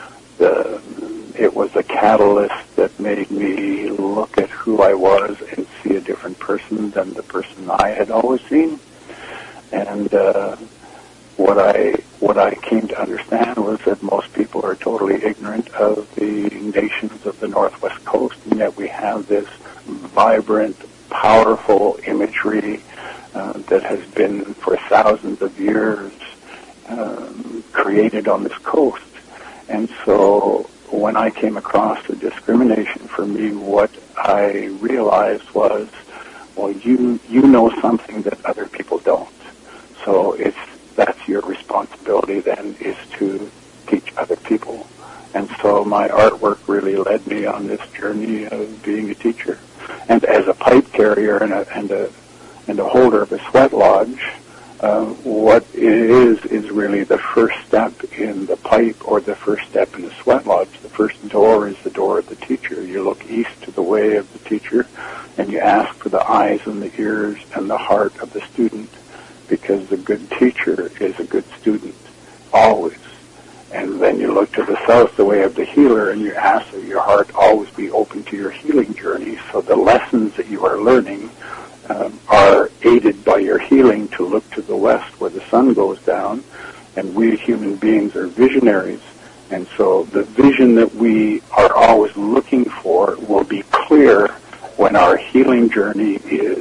it was a catalyst that made me look at who I was and see a different person than the person I had always seen. And what I came to understand was that most people are totally ignorant of the nations of the Northwest Coast, and yet we have this vibrant, powerful imagery that has been for thousands of years created on this coast. And so when I came across the discrimination, for me, what I realized was, well, you know something that other people don't. So that's your responsibility then, is to teach other people. And so my artwork really led me on this journey of being a teacher. And as a pipe carrier and a holder of a sweat lodge, what it is really the first step in the pipe, or the first step in the sweat lodge. The first door is the door of the teacher. You look east to the way of the teacher, and you ask for the eyes and the ears and the heart of the student, because the good teacher is a good student, always. And then you look to the south, the way of the healer, and you ask that your heart always be open to your healing journey. So the lessons that you are learning are aided by your healing to look to the west where the sun goes down. And we human beings are visionaries. And so the vision that we are always looking for will be clear when our healing journey is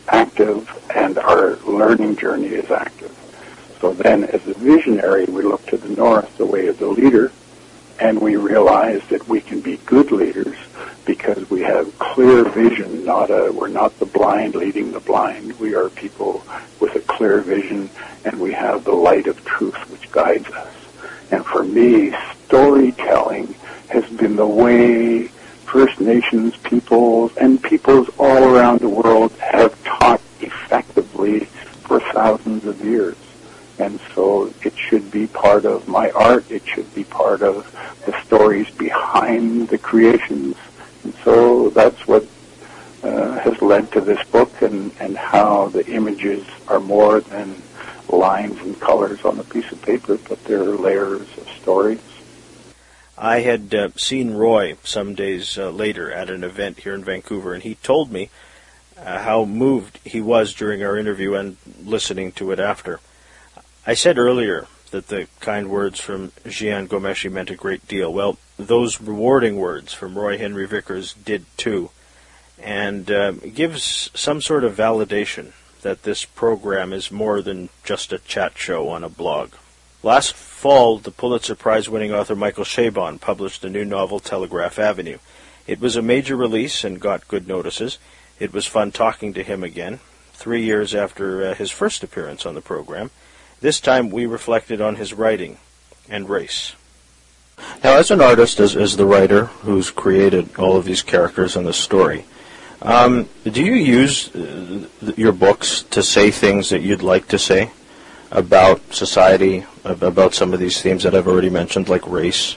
active and our learning journey is active. So then, as a visionary, we look to the north, the way of the leader, and we realize that we can be good leaders because we have clear vision. We're not the blind leading the blind. We are people with a clear vision, and we have the light of truth which guides us. And for me, storytelling has been the way First Nations peoples and peoples all around the world have taught effectively for thousands of years. And so it should be part of my art. It should be part of the stories behind the creations. And so that's what has led to this book, and how the images are more than lines and colors on a piece of paper, but they're layers of stories. I had seen Roy some days later at an event here in Vancouver, and he told me how moved he was during our interview and listening to it after. I said earlier that the kind words from Jian Ghomeshi meant a great deal. Well, those rewarding words from Roy Henry Vickers did too, and gives some sort of validation that this program is more than just a chat show on a blog. Last fall, the Pulitzer Prize-winning author Michael Chabon published a new novel, Telegraph Avenue. It was a major release and got good notices. It was fun talking to him again, 3 years after his first appearance on the program. This time we reflected on his writing and race. Now, as an artist, as the writer who's created all of these characters and the story, do you use your books to say things that you'd like to say about society, about some of these themes that I've already mentioned, like race?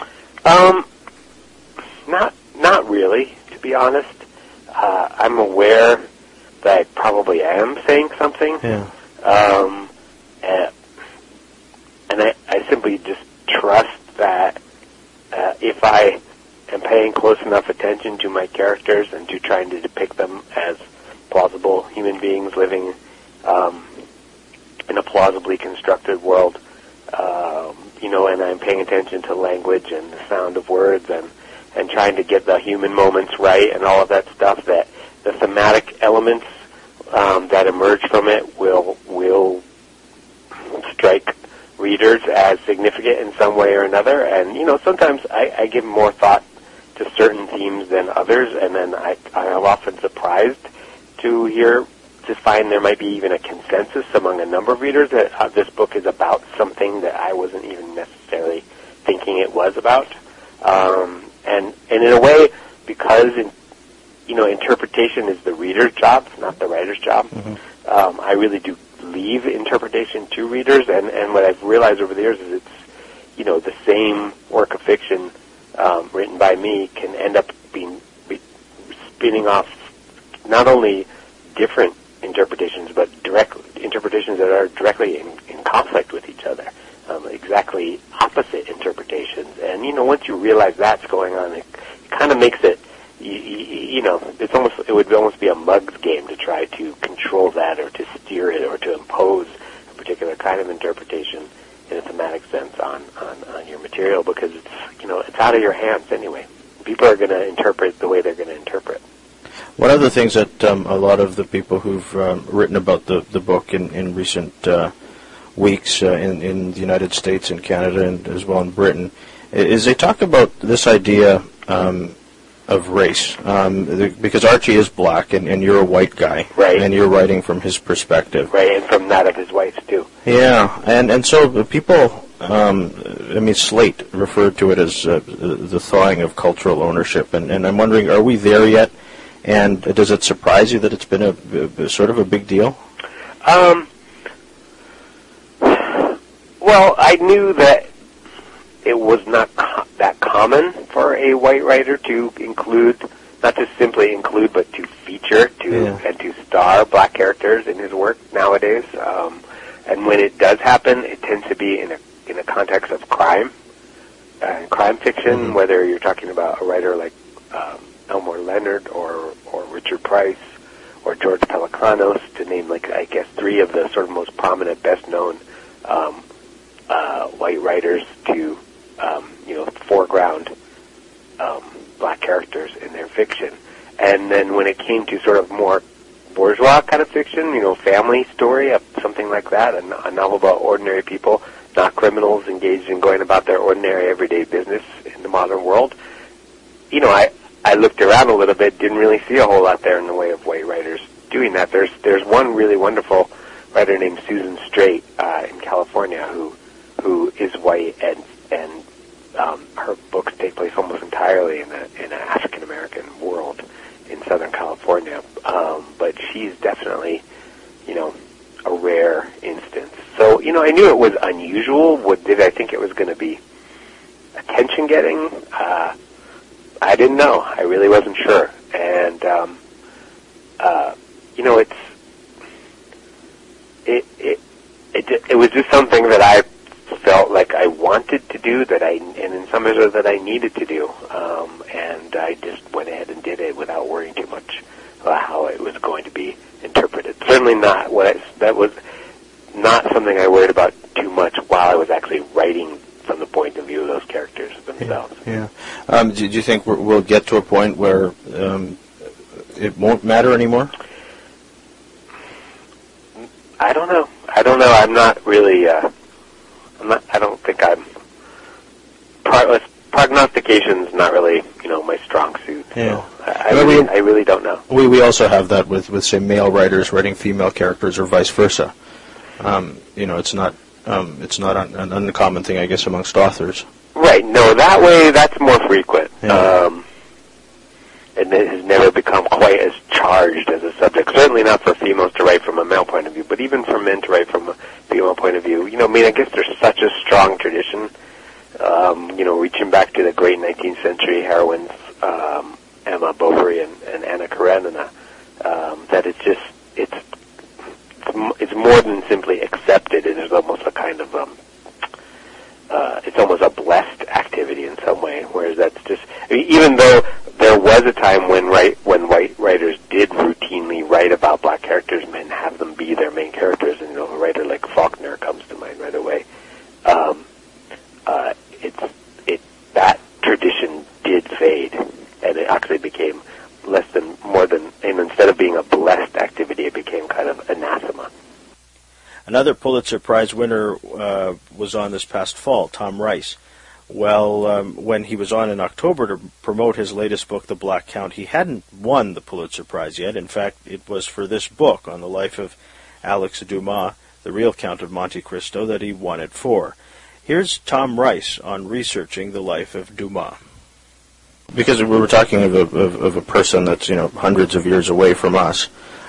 Not really, to be honest. I'm aware that I probably am saying something. Yeah. And I simply just trust that if I am paying close enough attention to my characters and to trying to depict them as plausible human beings living in a plausibly constructed world, and I'm paying attention to language and the sound of words and trying to get the human moments right and all of that stuff, that the thematic elements that emerge from it will strike readers as significant in some way or another. And, sometimes I give more thought to certain themes than others, and then I'm often surprised to find there might be even a consensus among a number of readers that this book is about something that I wasn't even necessarily thinking it was about. And in a way, because interpretation is the reader's job, not the writer's job, I really do leave interpretation to readers, and what I've realized over the years is it's, the same work of fiction written by me can end up spinning off not only different interpretations, but direct interpretations that are directly in conflict with each other, exactly opposite interpretations. And once you realize that's going on, it kind of makes it, it would almost be a mug's game to try to control that or to steer it or to impose a particular kind of interpretation in a thematic sense on your material, because it's out of your hands anyway. People are going to interpret the way they're going to interpret. One of the things that a lot of the people who've written about the book in recent weeks in the United States and Canada and as well in Britain is they talk about this idea of race, because Archie is black and you're a white guy, right? And you're writing from his perspective, right? And from that of his wife too. Yeah, and so people, Slate referred to it as the thawing of cultural ownership, and I'm wondering, are we there yet? And does it surprise you that it's been a sort of a big deal? Well, I knew that it was not that common for a white writer to include, not just simply include, but to feature and to star black characters in his work nowadays. And when it does happen, it tends to be in a context of crime fiction, whether you're talking about a writer like Elmore Leonard or Richard Price or George Pelecanos, to name three of the sort of most prominent, best known white writers to foreground black characters in their fiction. And then when it came to sort of more bourgeois kind of fiction, family story, something like that, a novel about ordinary people, not criminals engaged in going about their ordinary everyday business in the modern world. I looked around a little bit, didn't really see a whole lot there in the way of white writers doing that. There's one really wonderful writer named Susan Straight in California who is white, and her books take place almost entirely in an African American world in Southern California. But she's definitely, a rare instance. So, I knew it was unusual. Did I think it was going to be attention-getting? I didn't know. I really wasn't sure. And, it was just something that I felt like I wanted to do, and in some measure that I needed to do. And I just went ahead and did it without worrying too much about how it was going to be interpreted. Certainly not. That was not something I worried about too much while I was actually writing from the point of view of those characters themselves. Yeah. Do you think we'll get to a point where it won't matter anymore? I don't know. I'm not really. I don't think I'm. Prognostication's not really, my strong suit. Yeah. So I really don't know. We also have that with say male writers writing female characters or vice versa. It's not an uncommon thing, I guess, amongst authors. Right. No, that way that's more frequent. Yeah. And it has never become quite as charged as a subject. Certainly not for females to write from a male point of view, but even for men to write from a female point of view. I guess there's such a strong tradition, reaching back to the great 19th century heroines, Emma Bovary and Anna Karenina, that it's more than simply accepted. It is almost a kind of it's almost a blessed activity in some way. Whereas that's just, even though there was a time when white writers did routinely write about black characters and have them be their main characters, and a writer like Faulkner comes to mind right away. That tradition did fade, and it actually became and instead of being a blessed activity, it became kind of anathema. Another Pulitzer Prize winner was on this past fall, Tom Rice. Well, when he was on in October to promote his latest book, The Black Count, he hadn't won the Pulitzer Prize yet. In fact, it was for this book on the life of Alex Dumas, The Real Count of Monte Cristo, that he won it for. Here's Tom Rice on researching the life of Dumas. Because we were talking of a person that's, hundreds of years away from us.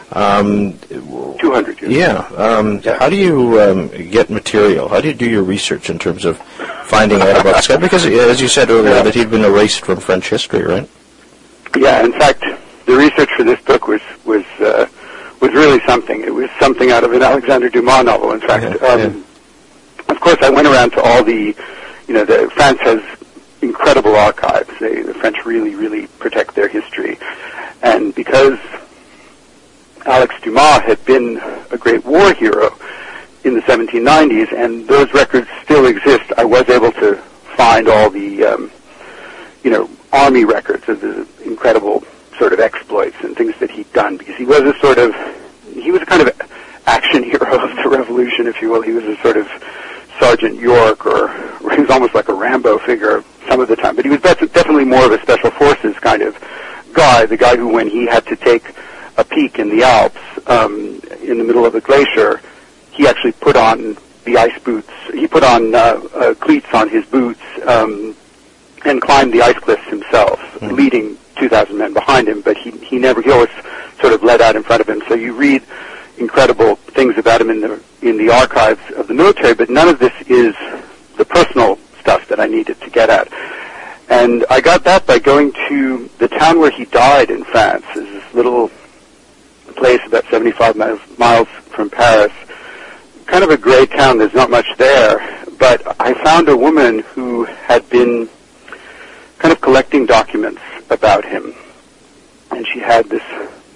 200 years. Yeah. How do you get material? How do you do your research in terms of finding out about this guy? Because, as you said earlier, that he'd been erased from French history, right? Yeah. In fact, the research for this book was really something. It was something out of an Alexander Dumas novel. In fact, of course, I went around to all the France has incredible archives. The French really, really protect their history, and because Alex Dumas had been a great war hero in the 1790s, and those records still exist, I was able to find all the, army records of the incredible sort of exploits and things that he'd done, because he was a kind of action hero of the Revolution, if you will. He was a sort of Sergeant York, or he was almost like a Rambo figure some of the time, but he was definitely more of a special forces kind of guy, the guy who, when he had to take a peak in the Alps, in the middle of a glacier, he actually put on the ice boots. He put on cleats on his boots and climbed the ice cliffs himself, leading 2,000 men behind him. But he always sort of led out in front of him. So you read incredible things about him in the archives of the military, but none of this is the personal stuff that I needed to get at. And I got that by going to the town where he died in France. There's this little place about 75 miles from Paris, kind of a gray town. There's not much there, but I found a woman who had been kind of collecting documents about him, and she had this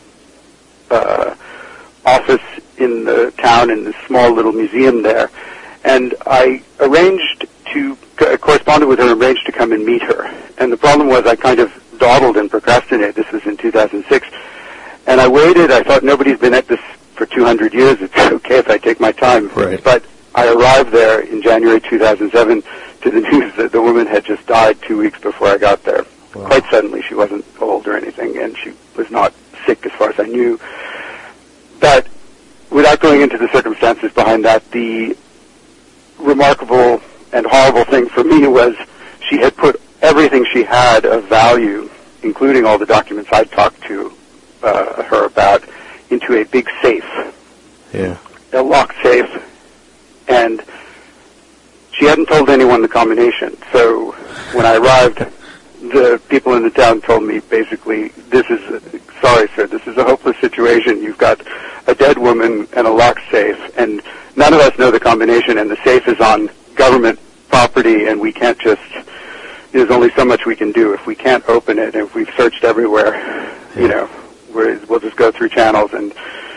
office in the town in this small little museum there, and I corresponded with her and arranged to come and meet her. And the problem was I kind of dawdled and procrastinated. This was in 2006. And I waited. I thought nobody's been at this for 200 years. It's okay if I take my time. Right. But I arrived there in January 2007 to the news that the woman had just died 2 weeks before I got there. Wow. Quite suddenly. She wasn't old or anything, and she was not sick as far as I knew. But without going into the circumstances behind that, the remarkable and horrible thing for me was she had put everything she had of value, including all the documents I'd talked to her about, into a big safe. Yeah. A locked safe. And she hadn't told anyone the combination. So when I arrived, the people in the town told me basically, sorry sir, this is a hopeless situation. You've got a dead woman and a locked safe, and none of us know the combination, and the safe is on government property, and we can't there's only so much we can do. If we can't open it, and if we've searched everywhere, we'll just go through channels. And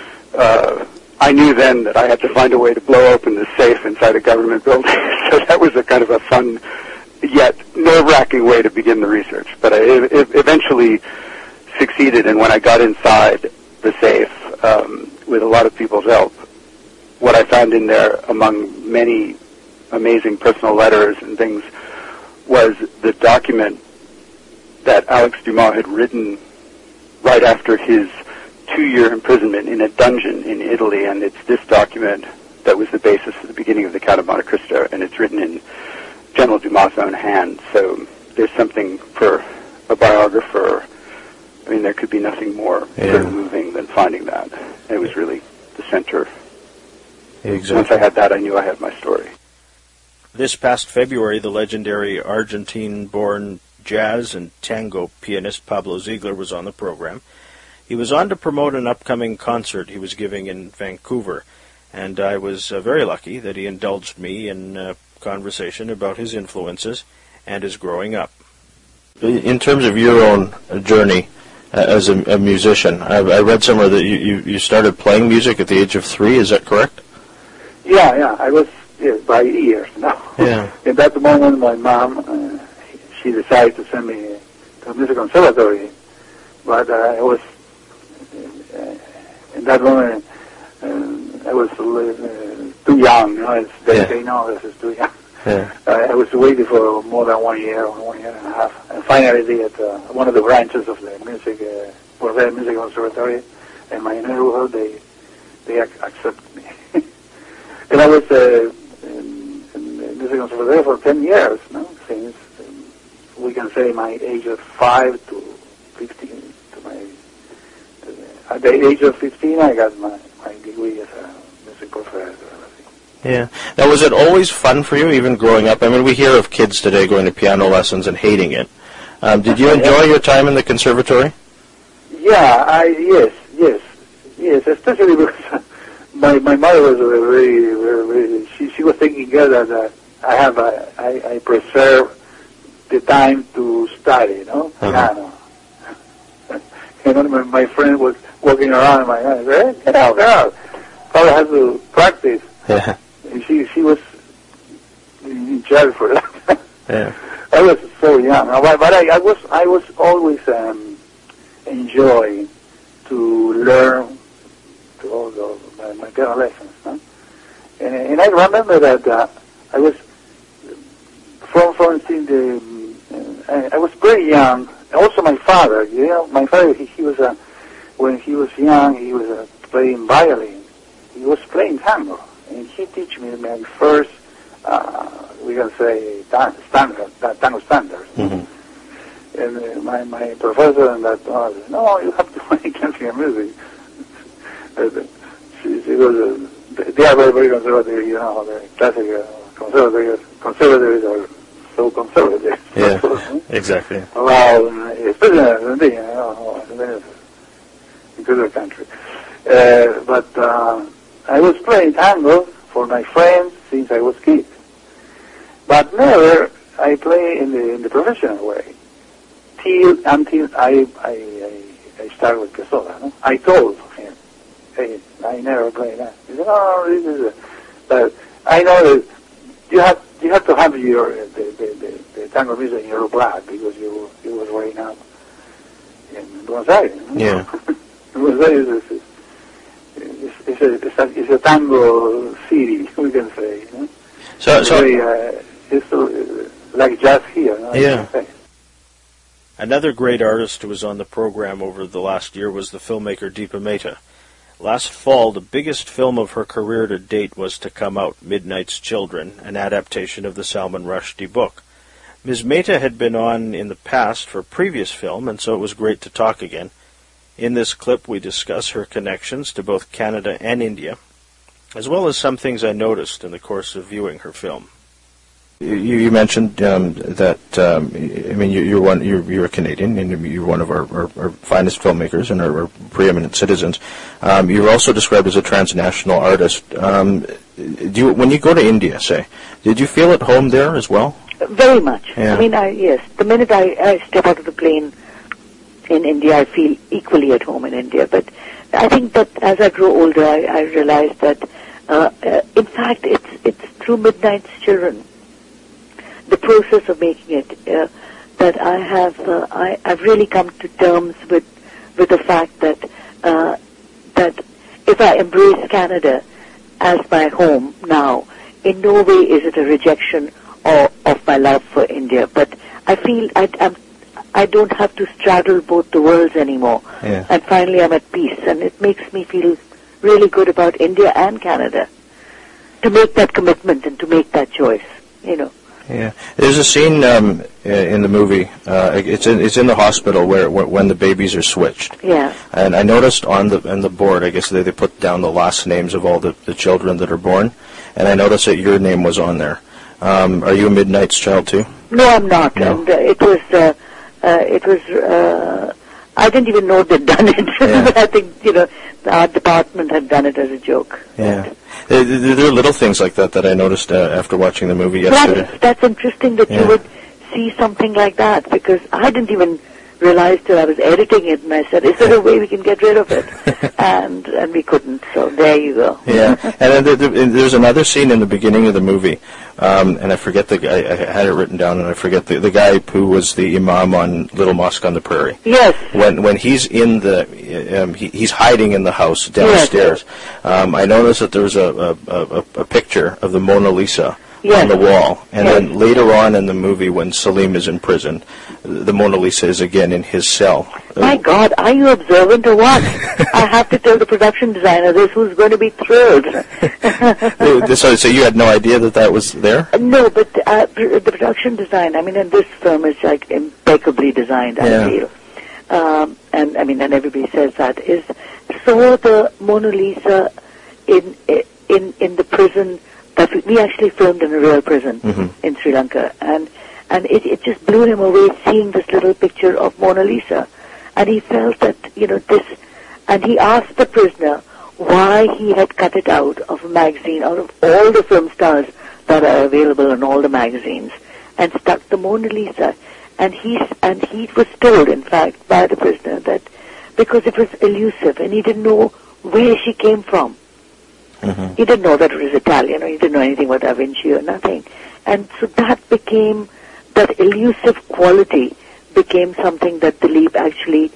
I knew then that I had to find a way to blow open the safe inside a government building. So that was a kind of a fun, yet nerve-wracking way to begin the research. But I eventually succeeded, and when I got inside the safe, with a lot of people's help, what I found in there, among many amazing personal letters and things, was the document that Alex Dumas had written right after his 2-year imprisonment in a dungeon in Italy, and it's this document that was the basis for the beginning of the Count of Monte Cristo, and it's written in General Dumas' own hand. So there's something for a biographer. I mean, there could be nothing more sort of moving than finding that. It was really the center. Exactly. Once I had that, I knew I had my story. This past February, the legendary Argentine-born jazz and tango pianist Pablo Ziegler was on the program. He was on to promote an upcoming concert he was giving in Vancouver, and I was very lucky that he indulged me in conversation about his influences and his growing up. In terms of your own journey as a musician, I read somewhere that you started playing music at the age of 3, is that correct? Yeah, I was by years now. Yeah. At that moment, my mom, she decided to send me to a music conservatory, but I was, in that moment, I was too young, they know this is too young. Yeah. I was waiting for more than 1 year, 1 year and a half, and finally they at one of the branches of the music conservatory in my neighborhood, they accepted me. And I was in the music conservatory for 10 years, no? Since we can say my age of 5 to 15. At the age of 15, I got my degree as a music professor. Yeah. Now, was it always fun for you, even growing up? I mean, we hear of kids today going to piano lessons and hating it. Did you enjoy your time in the conservatory? Yeah, yes, especially because my mother was very she was taking care that I preserve the time to study, piano. And my friend was walking around, and my aunt said, "Hey, get out! Probably have to practice." Yeah. And she was in charge for that. Yeah. I was so young, but I was always enjoying to learn to all my piano lessons. Huh? And I remember that I was from I was very young. Also, my father. My father. He was when he was young. He was playing violin. He was playing tango, and he taught me my first. We can say tango standards. Mm-hmm. And my professor and that said, "No, you have to play classical music." She was they are very, very conservative. The classical conservatives are so conservative. Yeah, exactly. Well, especially in Argentina, in good country. But I was playing tango for my friends since I was a kid. But never I play in the professional way until I started with Piazzolla. No? I told him, "Hey, I never play that." He said, "No, this is." But I know that you have to have the tango music in your blood because you was growing up in Buenos Aires. Yeah. It's a tango city, we can say. You know? It's like jazz here. No? Yeah. Another great artist who was on the program over the last year was the filmmaker Deepa Mehta. Last fall, the biggest film of her career to date was to come out, Midnight's Children, an adaptation of the Salman Rushdie book. Ms. Mehta had been on in the past for a previous film, and so it was great to talk again. In this clip, we discuss her connections to both Canada and India, as well as some things I noticed in the course of viewing her film. You mentioned that you're a Canadian and you're one of our finest filmmakers and our preeminent citizens. You're also described as a transnational artist. When you go to India, say, did you feel at home there as well? Very much. Yeah. I mean, yes. The minute I step out of the plane in India, I feel equally at home in India. But I think that as I grow older, I realize that, in fact, it's through Midnight's Children, the process of making it, that I've really come to terms with the fact that if I embrace Canada as my home now, in no way is it a rejection of my love for India. But I feel I don't have to straddle both the worlds anymore. Yeah. And finally I'm at peace, and it makes me feel really good about India and Canada to make that commitment and to make that choice, you know. Yeah, there's a scene in the movie. It's in the hospital where when the babies are switched. Yeah. And I noticed on the board, I guess they put down the last names of all the children that are born, and I noticed that your name was on there. Are you a Midnight's child too? No, I'm not. No. And it was. I didn't even know they'd done it. Yeah. I think the art department had done it as a joke. Yeah. There are little things like that I noticed after watching the movie yesterday. That's interesting that you would see something like that, because I didn't even realize till I was editing it, and I said, is there a way we can get rid of it? and we couldn't, so there you go. Yeah, and then there's another scene in the beginning of the movie, and I forget the guy, I had it written down, and I forget the guy who was the imam on Little Mosque on the Prairie. Yes. When he's in he's hiding in the house downstairs. Yes. I noticed that there was a picture of the Mona Lisa on the wall, and then later on in the movie, when Salim is in prison, the Mona Lisa is again in his cell. My God, are you observant or what? I have to tell the production designer this, who's going to be thrilled. So you had no idea that was there? No, but the production design, I mean, and this film is like impeccably designed, I feel. And I mean, and everybody says that, is saw the Mona Lisa in the prison. That we actually filmed in a real prison in Sri Lanka, and it just blew him away seeing this little picture of Mona Lisa, and he felt that this, and he asked the prisoner why he had cut it out of a magazine, out of all the film stars that are available in all the magazines, and stuck the Mona Lisa, and he was told, in fact, by the prisoner that because it was elusive and he didn't know where she came from. Mm-hmm. He didn't know that it was Italian, or he didn't know anything about Da Vinci or nothing. And so that elusive quality became something that Dilip actually,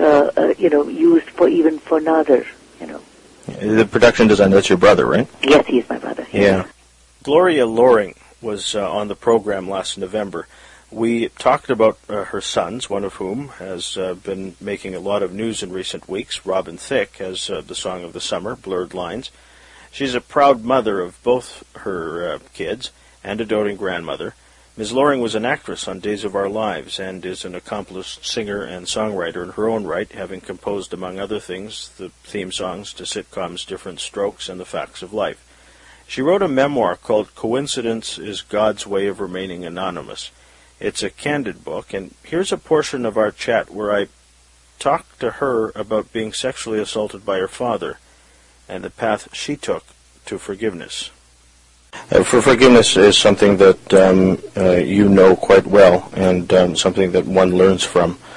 used for Nadir, The production designer, that's your brother, right? Yes, he's my brother. Yeah. Gloria Loring was on the program last November. We talked about her sons, one of whom has been making a lot of news in recent weeks. Robin Thicke has the song of the summer, Blurred Lines. She's a proud mother of both her kids and a doting grandmother. Ms. Loring was an actress on Days of Our Lives and is an accomplished singer and songwriter in her own right, having composed, among other things, the theme songs to sitcoms Different Strokes and The Facts of Life. She wrote a memoir called Coincidence is God's Way of Remaining Anonymous. It's a candid book, and here's a portion of our chat where I talked to her about being sexually assaulted by her father and the path she took to forgiveness. For forgiveness is something that you know quite well, and something that one learns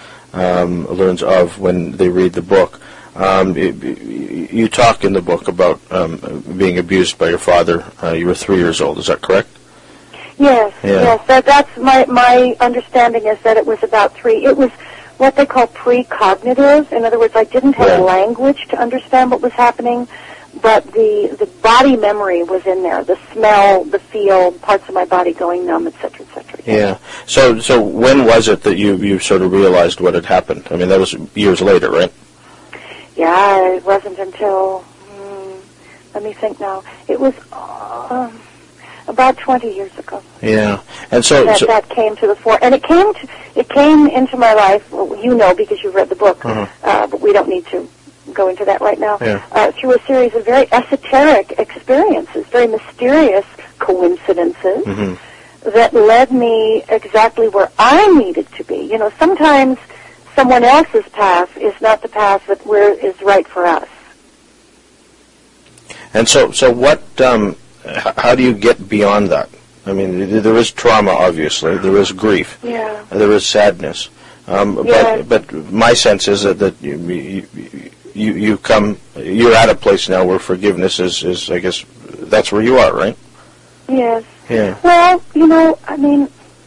of when they read the book. You talk in the book about being abused by your father. You were 3 years old, is that correct? Yes, yeah. Yes. That's my understanding is that it was about 3. It was what they call precognitive. In other words, I didn't have language to understand what was happening, but the body memory was in there. The smell, the feel, parts of my body going numb, et cetera, et cetera. Yeah. So when was it that you sort of realized what had happened? I mean, that was years later, right? Yeah, it wasn't until, let me think now. It was about 20 years ago. Yeah. And so that came to the fore. And it came into my life, well, you know, because you've read the book, but we don't need to go into that right now, through a series of very esoteric experiences, very mysterious coincidences that led me exactly where I needed to be. You know, sometimes someone else's path is not the path that is right for us. And so what, how do you get beyond that? I mean, there is trauma, obviously. There is grief. Yeah. There is sadness. But my sense is that you're at a place now where forgiveness is, I guess, that's where you are, right? Yes. Yeah. Well, you know, I mean,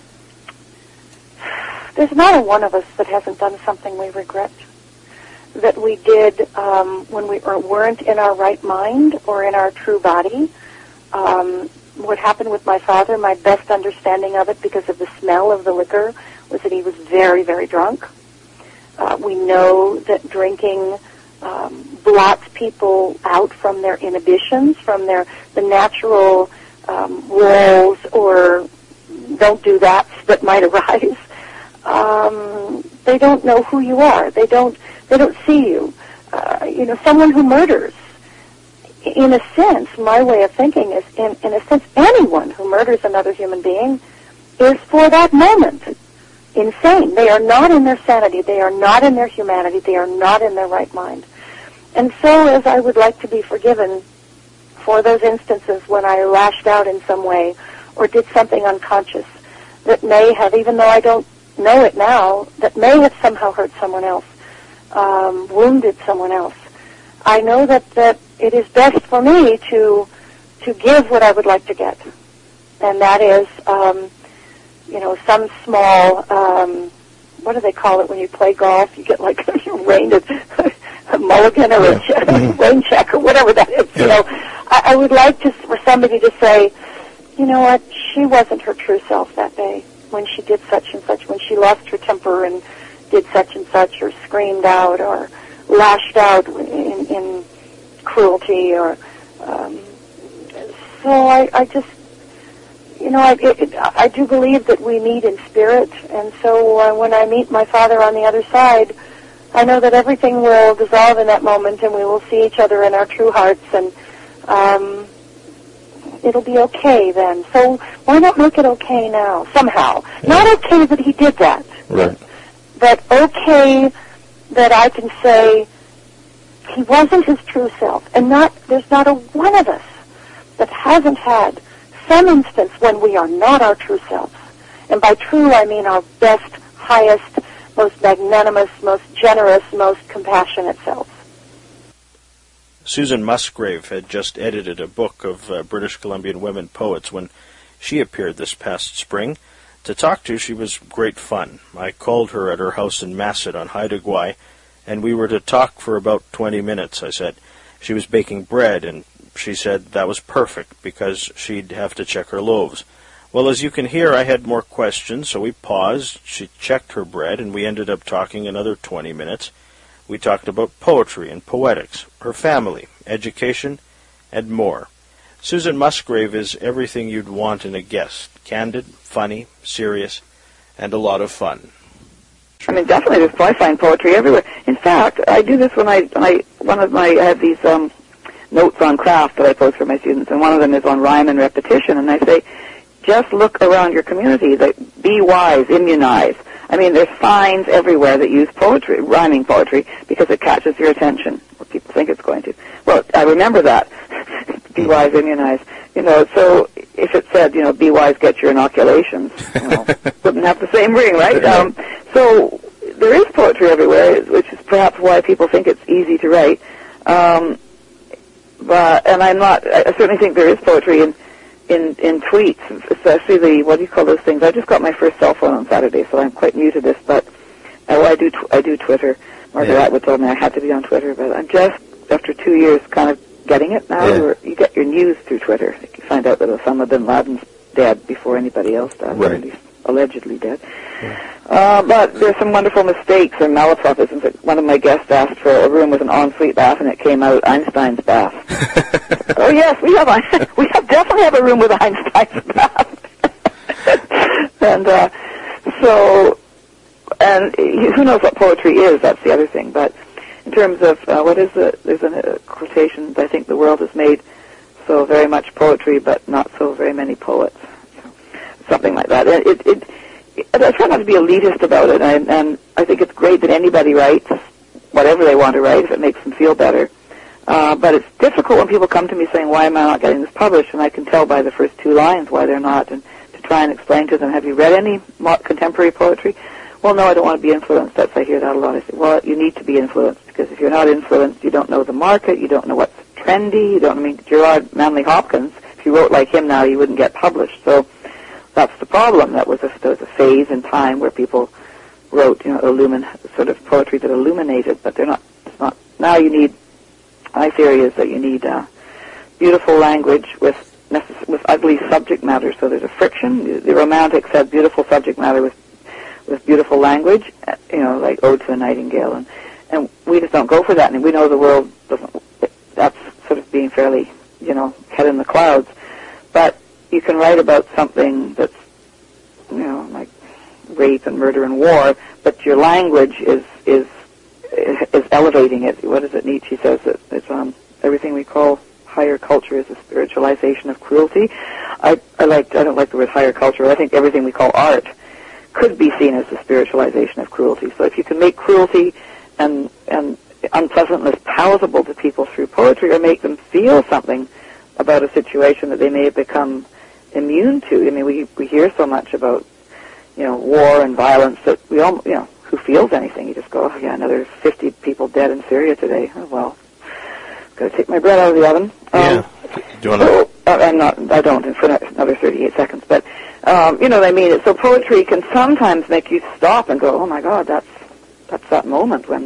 there's not a one of us that hasn't done something we regret that we did when we weren't in our right mind or in our true body. What happened with my father, my best understanding of it because of the smell of the liquor, was that he was very, very drunk. We know that drinking blots people out from their inhibitions, from the natural walls or don't do that might arise. They don't know who you are. They don't see you. You know, someone who murders, in a sense, my way of thinking is, in a sense, anyone who murders another human being is for that moment insane. They are not in their sanity. They are not in their humanity. They are not in their right mind. And so as I would like to be forgiven for those instances when I lashed out in some way or did something unconscious that may have, even though I don't know it now, that may have somehow hurt someone else, wounded someone else, I know that it is best for me to give what I would like to get. And that is, you know, some small, what do they call it when you play golf? You get like a mulligan or a rain check or whatever that is. You know, I would like for somebody to say, you know what, she wasn't her true self that day when she did such and such, when she lost her temper and did such and such, or screamed out, or lashed out in cruelty, or so I just, you know, I do believe that we meet in spirit, and so when I meet my father on the other side, I know that everything will dissolve in that moment, and we will see each other in our true hearts, and it'll be okay then. So why not make it okay now, somehow? Not okay that he did that, right, but okay that I can say he wasn't his true self, and there's not a one of us that hasn't had some instance when we are not our true selves. And by true, I mean our best, highest, most magnanimous, most generous, most compassionate self. Susan Musgrave had just edited a book of British Columbian women poets when she appeared this past spring. To talk to, she was great fun. I called her at her house in Masset on Haida Gwaii, and we were to talk for about 20 minutes, I said. She was baking bread, and she said that was perfect because she'd have to check her loaves. Well, as you can hear, I had more questions, so we paused. She checked her bread, and we ended up talking another 20 minutes. We talked about poetry and poetics, her family, education, and more. Susan Musgrave is everything you'd want in a guest. Candid, funny, serious, and a lot of fun. I mean, definitely, I find poetry everywhere. In fact, I do this when I have these notes on craft that I post for my students, and one of them is on rhyme and repetition, and I say, just look around your community, be wise, immunize. I mean, there's signs everywhere that use poetry, rhyming poetry, because it catches your attention, or people think it's going to. Well, I remember that. Be wise, immunize. You know, so if it said, you know, be wise, get your inoculations, you know, wouldn't have the same ring, right? So there is poetry everywhere, which is perhaps why people think it's easy to write. I certainly think there is poetry in tweets, especially what do you call those things? I just got my first cell phone on Saturday, so I'm quite new to this, but I I do Twitter. Margaret Atwood told me I had to be on Twitter, but I'm just, after 2 years, kind of getting it now. Where you get your news through Twitter. Like you find out that Osama bin Laden's dead before anybody else does, or at least allegedly dead. But there's some wonderful mistakes or malapropisms. One of my guests asked for a room with an ensuite bath, and it came out Einstein's bath. Oh yes, we definitely have a room with Einstein's bath. And who knows what poetry is? That's the other thing. But in terms of there's a quotation. I think the world has made so very much poetry, but not so very many poets. So, something like that. I try not to be elitist about it, and I think it's great that anybody writes whatever they want to write if it makes them feel better. But it's difficult when people come to me saying, why am I not getting this published? And I can tell by the first 2 lines why they're not, and to try and explain to them, have you read any contemporary poetry? Well, no, I don't want to be influenced. I hear that a lot. I say, well, you need to be influenced, because if you're not influenced, you don't know the market, you don't know what's trendy, Gerard Manley Hopkins, if you wrote like him now, you wouldn't get published. So that's the problem. There was a phase in time where people wrote, sort of poetry that illuminated, but it's not. Now you need, my theory is that you need beautiful language with ugly subject matter, so there's a friction. The Romantics had beautiful subject matter with beautiful language, like Ode to a Nightingale, and we just don't go for that, and we know the world doesn't. That's sort of being fairly, head in the clouds. But you can write about something that's, like rape and murder and war, but your language is elevating it. What is it? Nietzsche says that it's everything we call higher culture is a spiritualization of cruelty. I don't like the word higher culture. I think everything we call art could be seen as a spiritualization of cruelty. So if you can make cruelty and unpleasantness palatable to people through poetry, or make them feel something about a situation that they may have become immune to. I mean, we hear so much about, war and violence that we all, who feels anything? You just go, oh yeah, another 50 people dead in Syria today. Oh well, got to take my bread out of the oven. Do you want to? I don't for another 38 seconds, but you know what I mean. So poetry can sometimes make you stop and go, oh my God, that's that moment when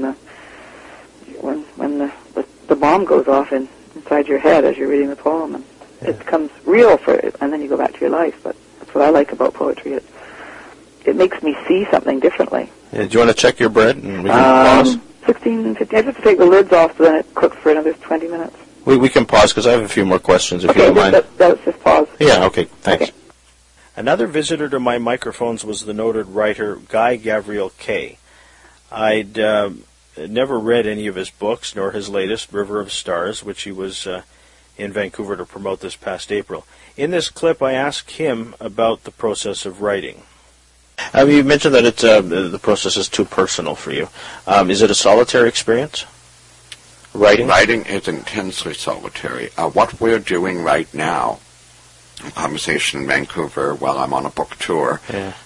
the bomb goes off inside your head as you're reading the poem, and it becomes real and then you go back to your life. But that's what I like about poetry. It makes me see something differently. Yeah, do you want to check your bread and we can pause? 16:50. I have to take the lids off so then it cooks for another 20 minutes. We can pause because I have a few more questions if you don't mind. Let's just pause. Yeah, okay, thanks. Okay. Another visitor to my microphones was the noted writer Guy Gavriel Kay. I'd never read any of his books, nor his latest, River of Stars, which he was in Vancouver to promote this past April. In this clip, I asked him about the process of writing. You mentioned that the process is too personal for you. Is it a solitary experience? Writing? Writing is intensely solitary. What we're doing right now, a conversation in Vancouver while I'm on a book tour,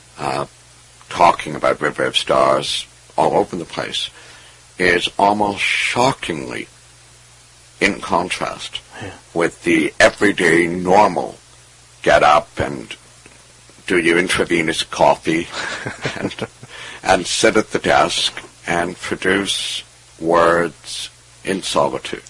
talking about River of Stars all over the place, is almost shockingly in contrast with the everyday normal get up and do your intravenous coffee and sit at the desk and produce words in solitude.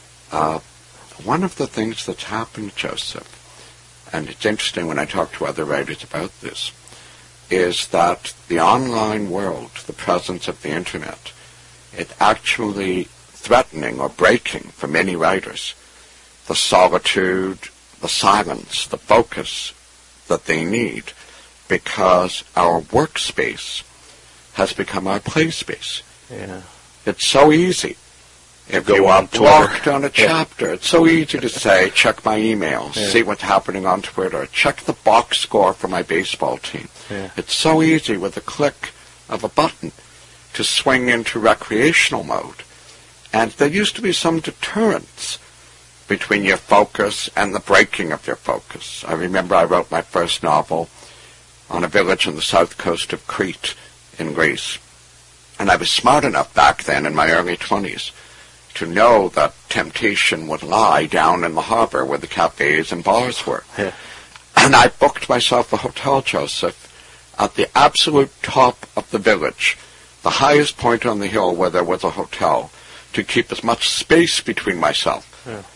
One of the things that's happened, Joseph, and it's interesting when I talk to other writers about this, is that the online world, the presence of the internet, it's actually threatening or breaking for many writers the solitude, the silence, the focus that they need, because our workspace has become our play space. Yeah. It's so easy. If you are blocked on a chapter, it's so easy to say, check my email, see what's happening on Twitter, check the box score for my baseball team. Yeah. It's so easy with a click of a button to swing into recreational mode. And there used to be some deterrence between your focus and the breaking of your focus. I remember I wrote my first novel on a village on the south coast of Crete in Greece. And I was smart enough back then in my early 20s to know that temptation would lie down in the harbor where the cafes and bars were. Yeah. And I booked myself a hotel, Joseph, at the absolute top of the village, the highest point on the hill where there was a hotel to keep as much space between myself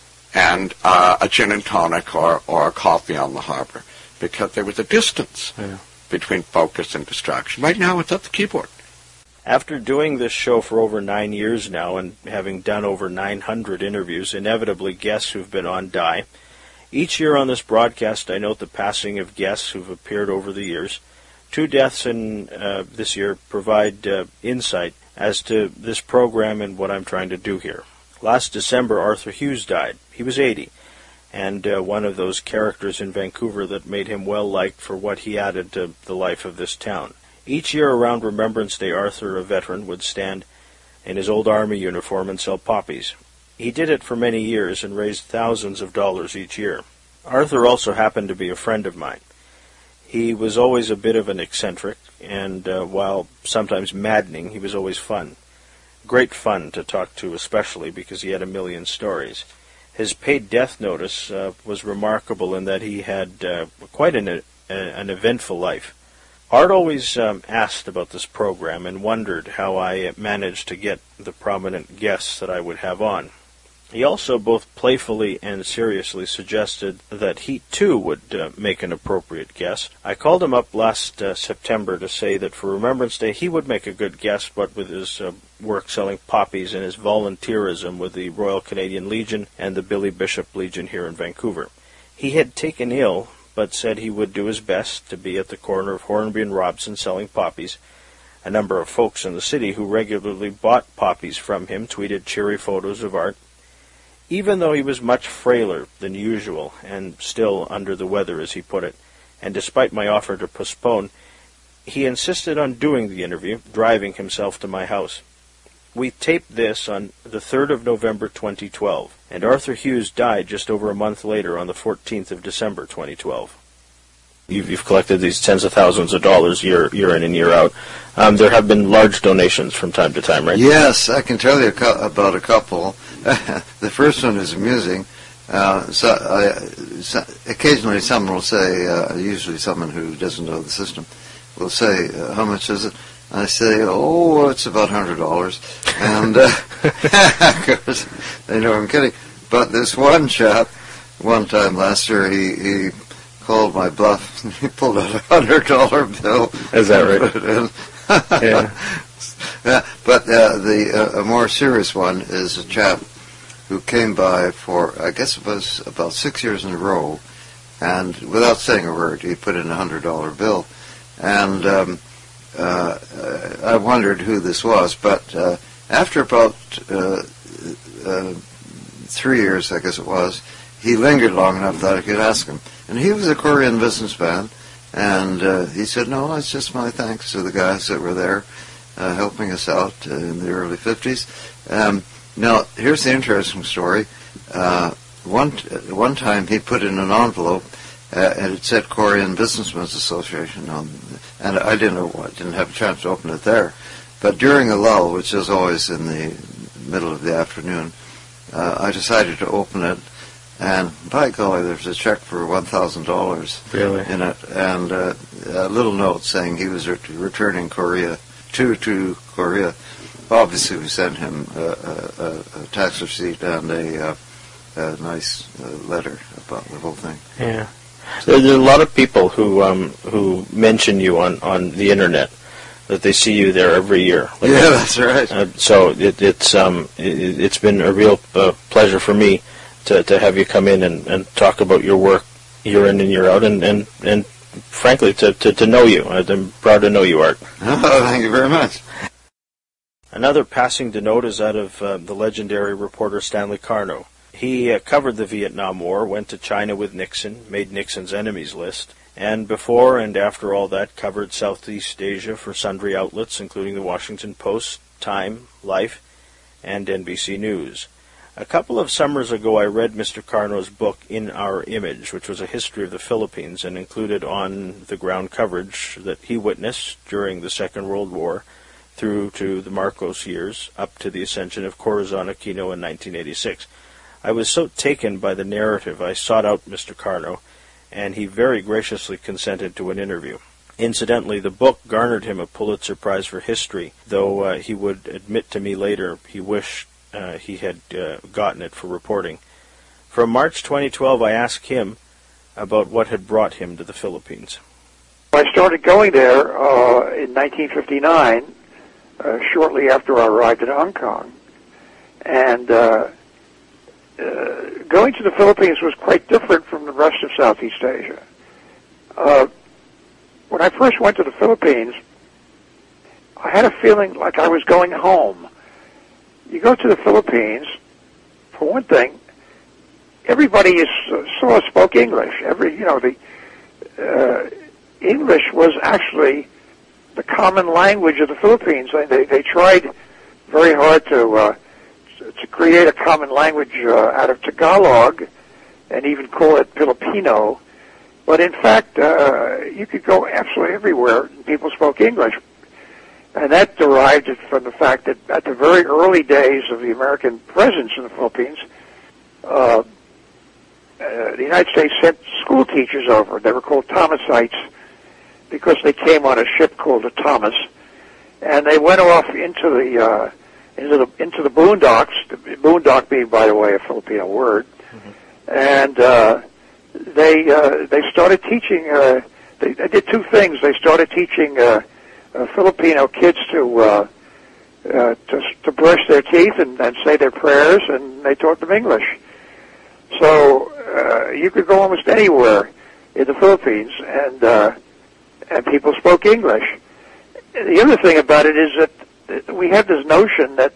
and a gin and tonic or a coffee on the harbor, because there was a distance between focus and distraction. Right now, it's at the keyboard. After doing this show for over 9 years now and having done over 900 interviews, inevitably guests who've been on die. Each year on this broadcast, I note the passing of guests who've appeared over the years. 2 deaths in this year provide insight as to this program and what I'm trying to do here. Last December, Arthur Hughes died. He was 80, and one of those characters in Vancouver that made him well-liked for what he added to the life of this town. Each year around Remembrance Day, Arthur, a veteran, would stand in his old army uniform and sell poppies. He did it for many years and raised thousands of dollars each year. Arthur also happened to be a friend of mine. He was always a bit of an eccentric, and while sometimes maddening, he was always fun. Great fun to talk to, especially because he had a million stories. His paid death notice was remarkable in that he had quite an eventful life. Art always asked about this program and wondered how I managed to get the prominent guests that I would have on. He also both playfully and seriously suggested that he too would make an appropriate guest. I called him up last September to say that for Remembrance Day he would make a good guest, but with his work selling poppies and his volunteerism with the Royal Canadian Legion and the Billy Bishop Legion here in Vancouver. He had taken ill, but said he would do his best to be at the corner of Hornby and Robson selling poppies. A number of folks in the city who regularly bought poppies from him tweeted cheery photos of Art. Even though he was much frailer than usual, and still under the weather, as he put it, and despite my offer to postpone, he insisted on doing the interview, driving himself to my house. We taped this on the 3rd of November 2012, and Arthur Hughes died just over a month later on the 14th of December 2012. You've collected these tens of thousands of dollars year in and year out. There have been large donations from time to time, right? Yes, I can tell you about a couple. The first one is amusing. Occasionally someone will say, usually someone who doesn't know the system, will say, how much is it? I say, oh, it's about $100. And of course, they know I'm kidding. But this one chap, one time last year, he called my bluff. He pulled out $100 bill. Is that right? Yeah. Yeah. But a more serious one is a chap who came by for, I guess it was about 6 years in a row, and without saying a word, he put in a $100 bill. And I wondered who this was, but after about 3 years, I guess it was, he lingered long enough that I could ask him. And he was a Korean businessman, and he said, no, it's just my thanks to the guys that were there helping us out in the early 50s. Now, here's the interesting story. One time he put in an envelope, and it said Korean Businessmen's Association on, and I didn't have a chance to open it there. But during a lull, which is always in the middle of the afternoon, I decided to open it, and by golly, there's a check for $1,000 really? In it, and a little note saying he was returning Korea to Korea. Obviously, we sent him a tax receipt and a nice letter about the whole thing. Yeah. There are a lot of people who mention you on the internet, that they see you there every year. Like yeah, that's right. So it's been a real pleasure for me to have you come in and talk about your work year in and year out, and frankly to know you. I'm proud to know you, Art. Oh, thank you very much. Another passing to note is that of the legendary reporter Stanley Carno. He covered the Vietnam War, went to China with Nixon, made Nixon's enemies list, and before and after all that covered Southeast Asia for sundry outlets, including the Washington Post, Time, Life, and NBC News. A couple of summers ago I read Mr. Carno's book, In Our Image, which was a history of the Philippines and included on-the-ground coverage that he witnessed during the Second World War through to the Marcos years, up to the ascension of Corazon Aquino in 1986. I was so taken by the narrative, I sought out Mr. Carno, and he very graciously consented to an interview. Incidentally, the book garnered him a Pulitzer Prize for History, though he would admit to me later he wished he had gotten it for reporting. From March 2012, I asked him about what had brought him to the Philippines. I started going there in 1959, shortly after I arrived in Hong Kong. And going to the Philippines was quite different from the rest of Southeast Asia. When I first went to the Philippines, I had a feeling like I was going home. You go to the Philippines, for one thing, everybody spoke English. English was actually the common language of the Philippines. They tried very hard to create a common language out of Tagalog and even call it Filipino. But in fact, you could go absolutely everywhere and people spoke English. And that derived from the fact that at the very early days of the American presence in the Philippines, the United States sent school teachers over. They were called Thomasites because they came on a ship called the Thomas, and they went off into the boondocks. The boondock being, by the way, a Filipino word, and they started teaching. They did two things. They started teaching Filipino kids to brush their teeth and say their prayers, and they taught them English. So you could go almost anywhere in the Philippines, and people spoke English. The other thing about it is that we have this notion that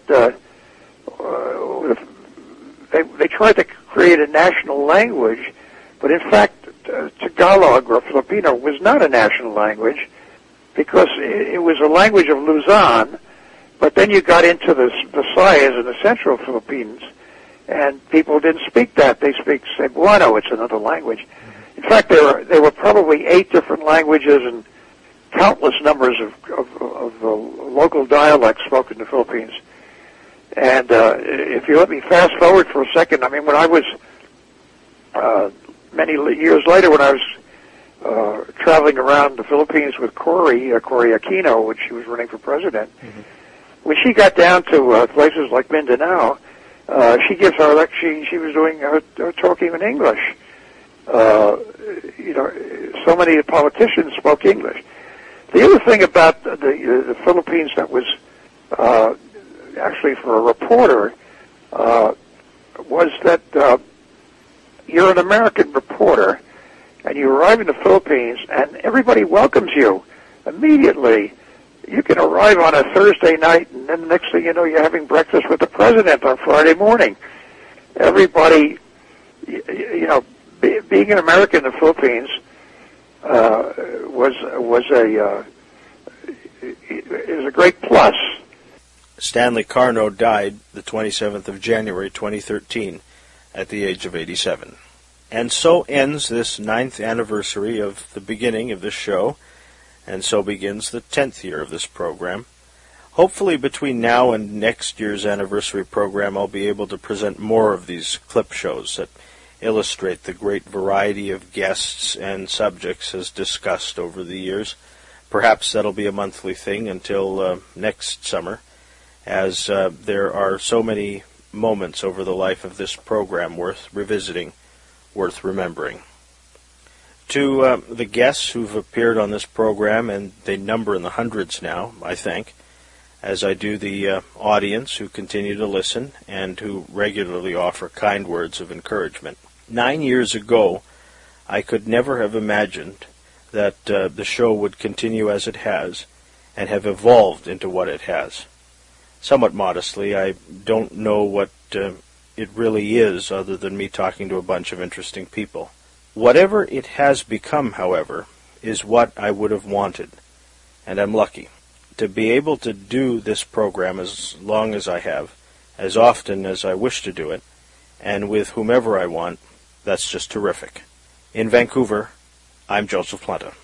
they tried to create a national language, but in fact Tagalog or Filipino was not a national language because it was a language of Luzon, but then you got into the Visayas and the Central Philippines, and people didn't speak that. They speak Cebuano. It's another language. In fact, there were probably 8 different languages and countless numbers of local dialects spoken in the Philippines. And if you let me fast forward for a second, I mean, when I was many years later, when I was traveling around the Philippines with Cory Aquino, when she was running for president, when she got down to places like Mindanao, she gives her lecture. She was doing her talking in English. So many politicians spoke English. The other thing about the Philippines that was actually for a reporter was that you're an American reporter, and you arrive in the Philippines, and everybody welcomes you immediately. You can arrive on a Thursday night, and then the next thing you know, you're having breakfast with the president on Friday morning. Everybody, being an American in the Philippines is a great plus. Stanley Carno died the 27th of January 2013 at the age of 87. And so ends this 9th anniversary of the beginning of this show, and so begins the 10th year of this program. Hopefully between now and next year's anniversary program, I'll be able to present more of these clip shows that illustrate the great variety of guests and subjects as discussed over the years. Perhaps that'll be a monthly thing until next summer, as there are so many moments over the life of this program worth revisiting, worth remembering. To the guests who've appeared on this program, and they number in the hundreds now, I think, as I do the audience who continue to listen and who regularly offer kind words of encouragement. 9 years ago, I could never have imagined that the show would continue as it has and have evolved into what it has. Somewhat modestly, I don't know what it really is other than me talking to a bunch of interesting people. Whatever it has become, however, is what I would have wanted, and I'm lucky. To be able to do this program as long as I have, as often as I wish to do it, and with whomever I want, that's just terrific. In Vancouver, I'm Joseph Planta.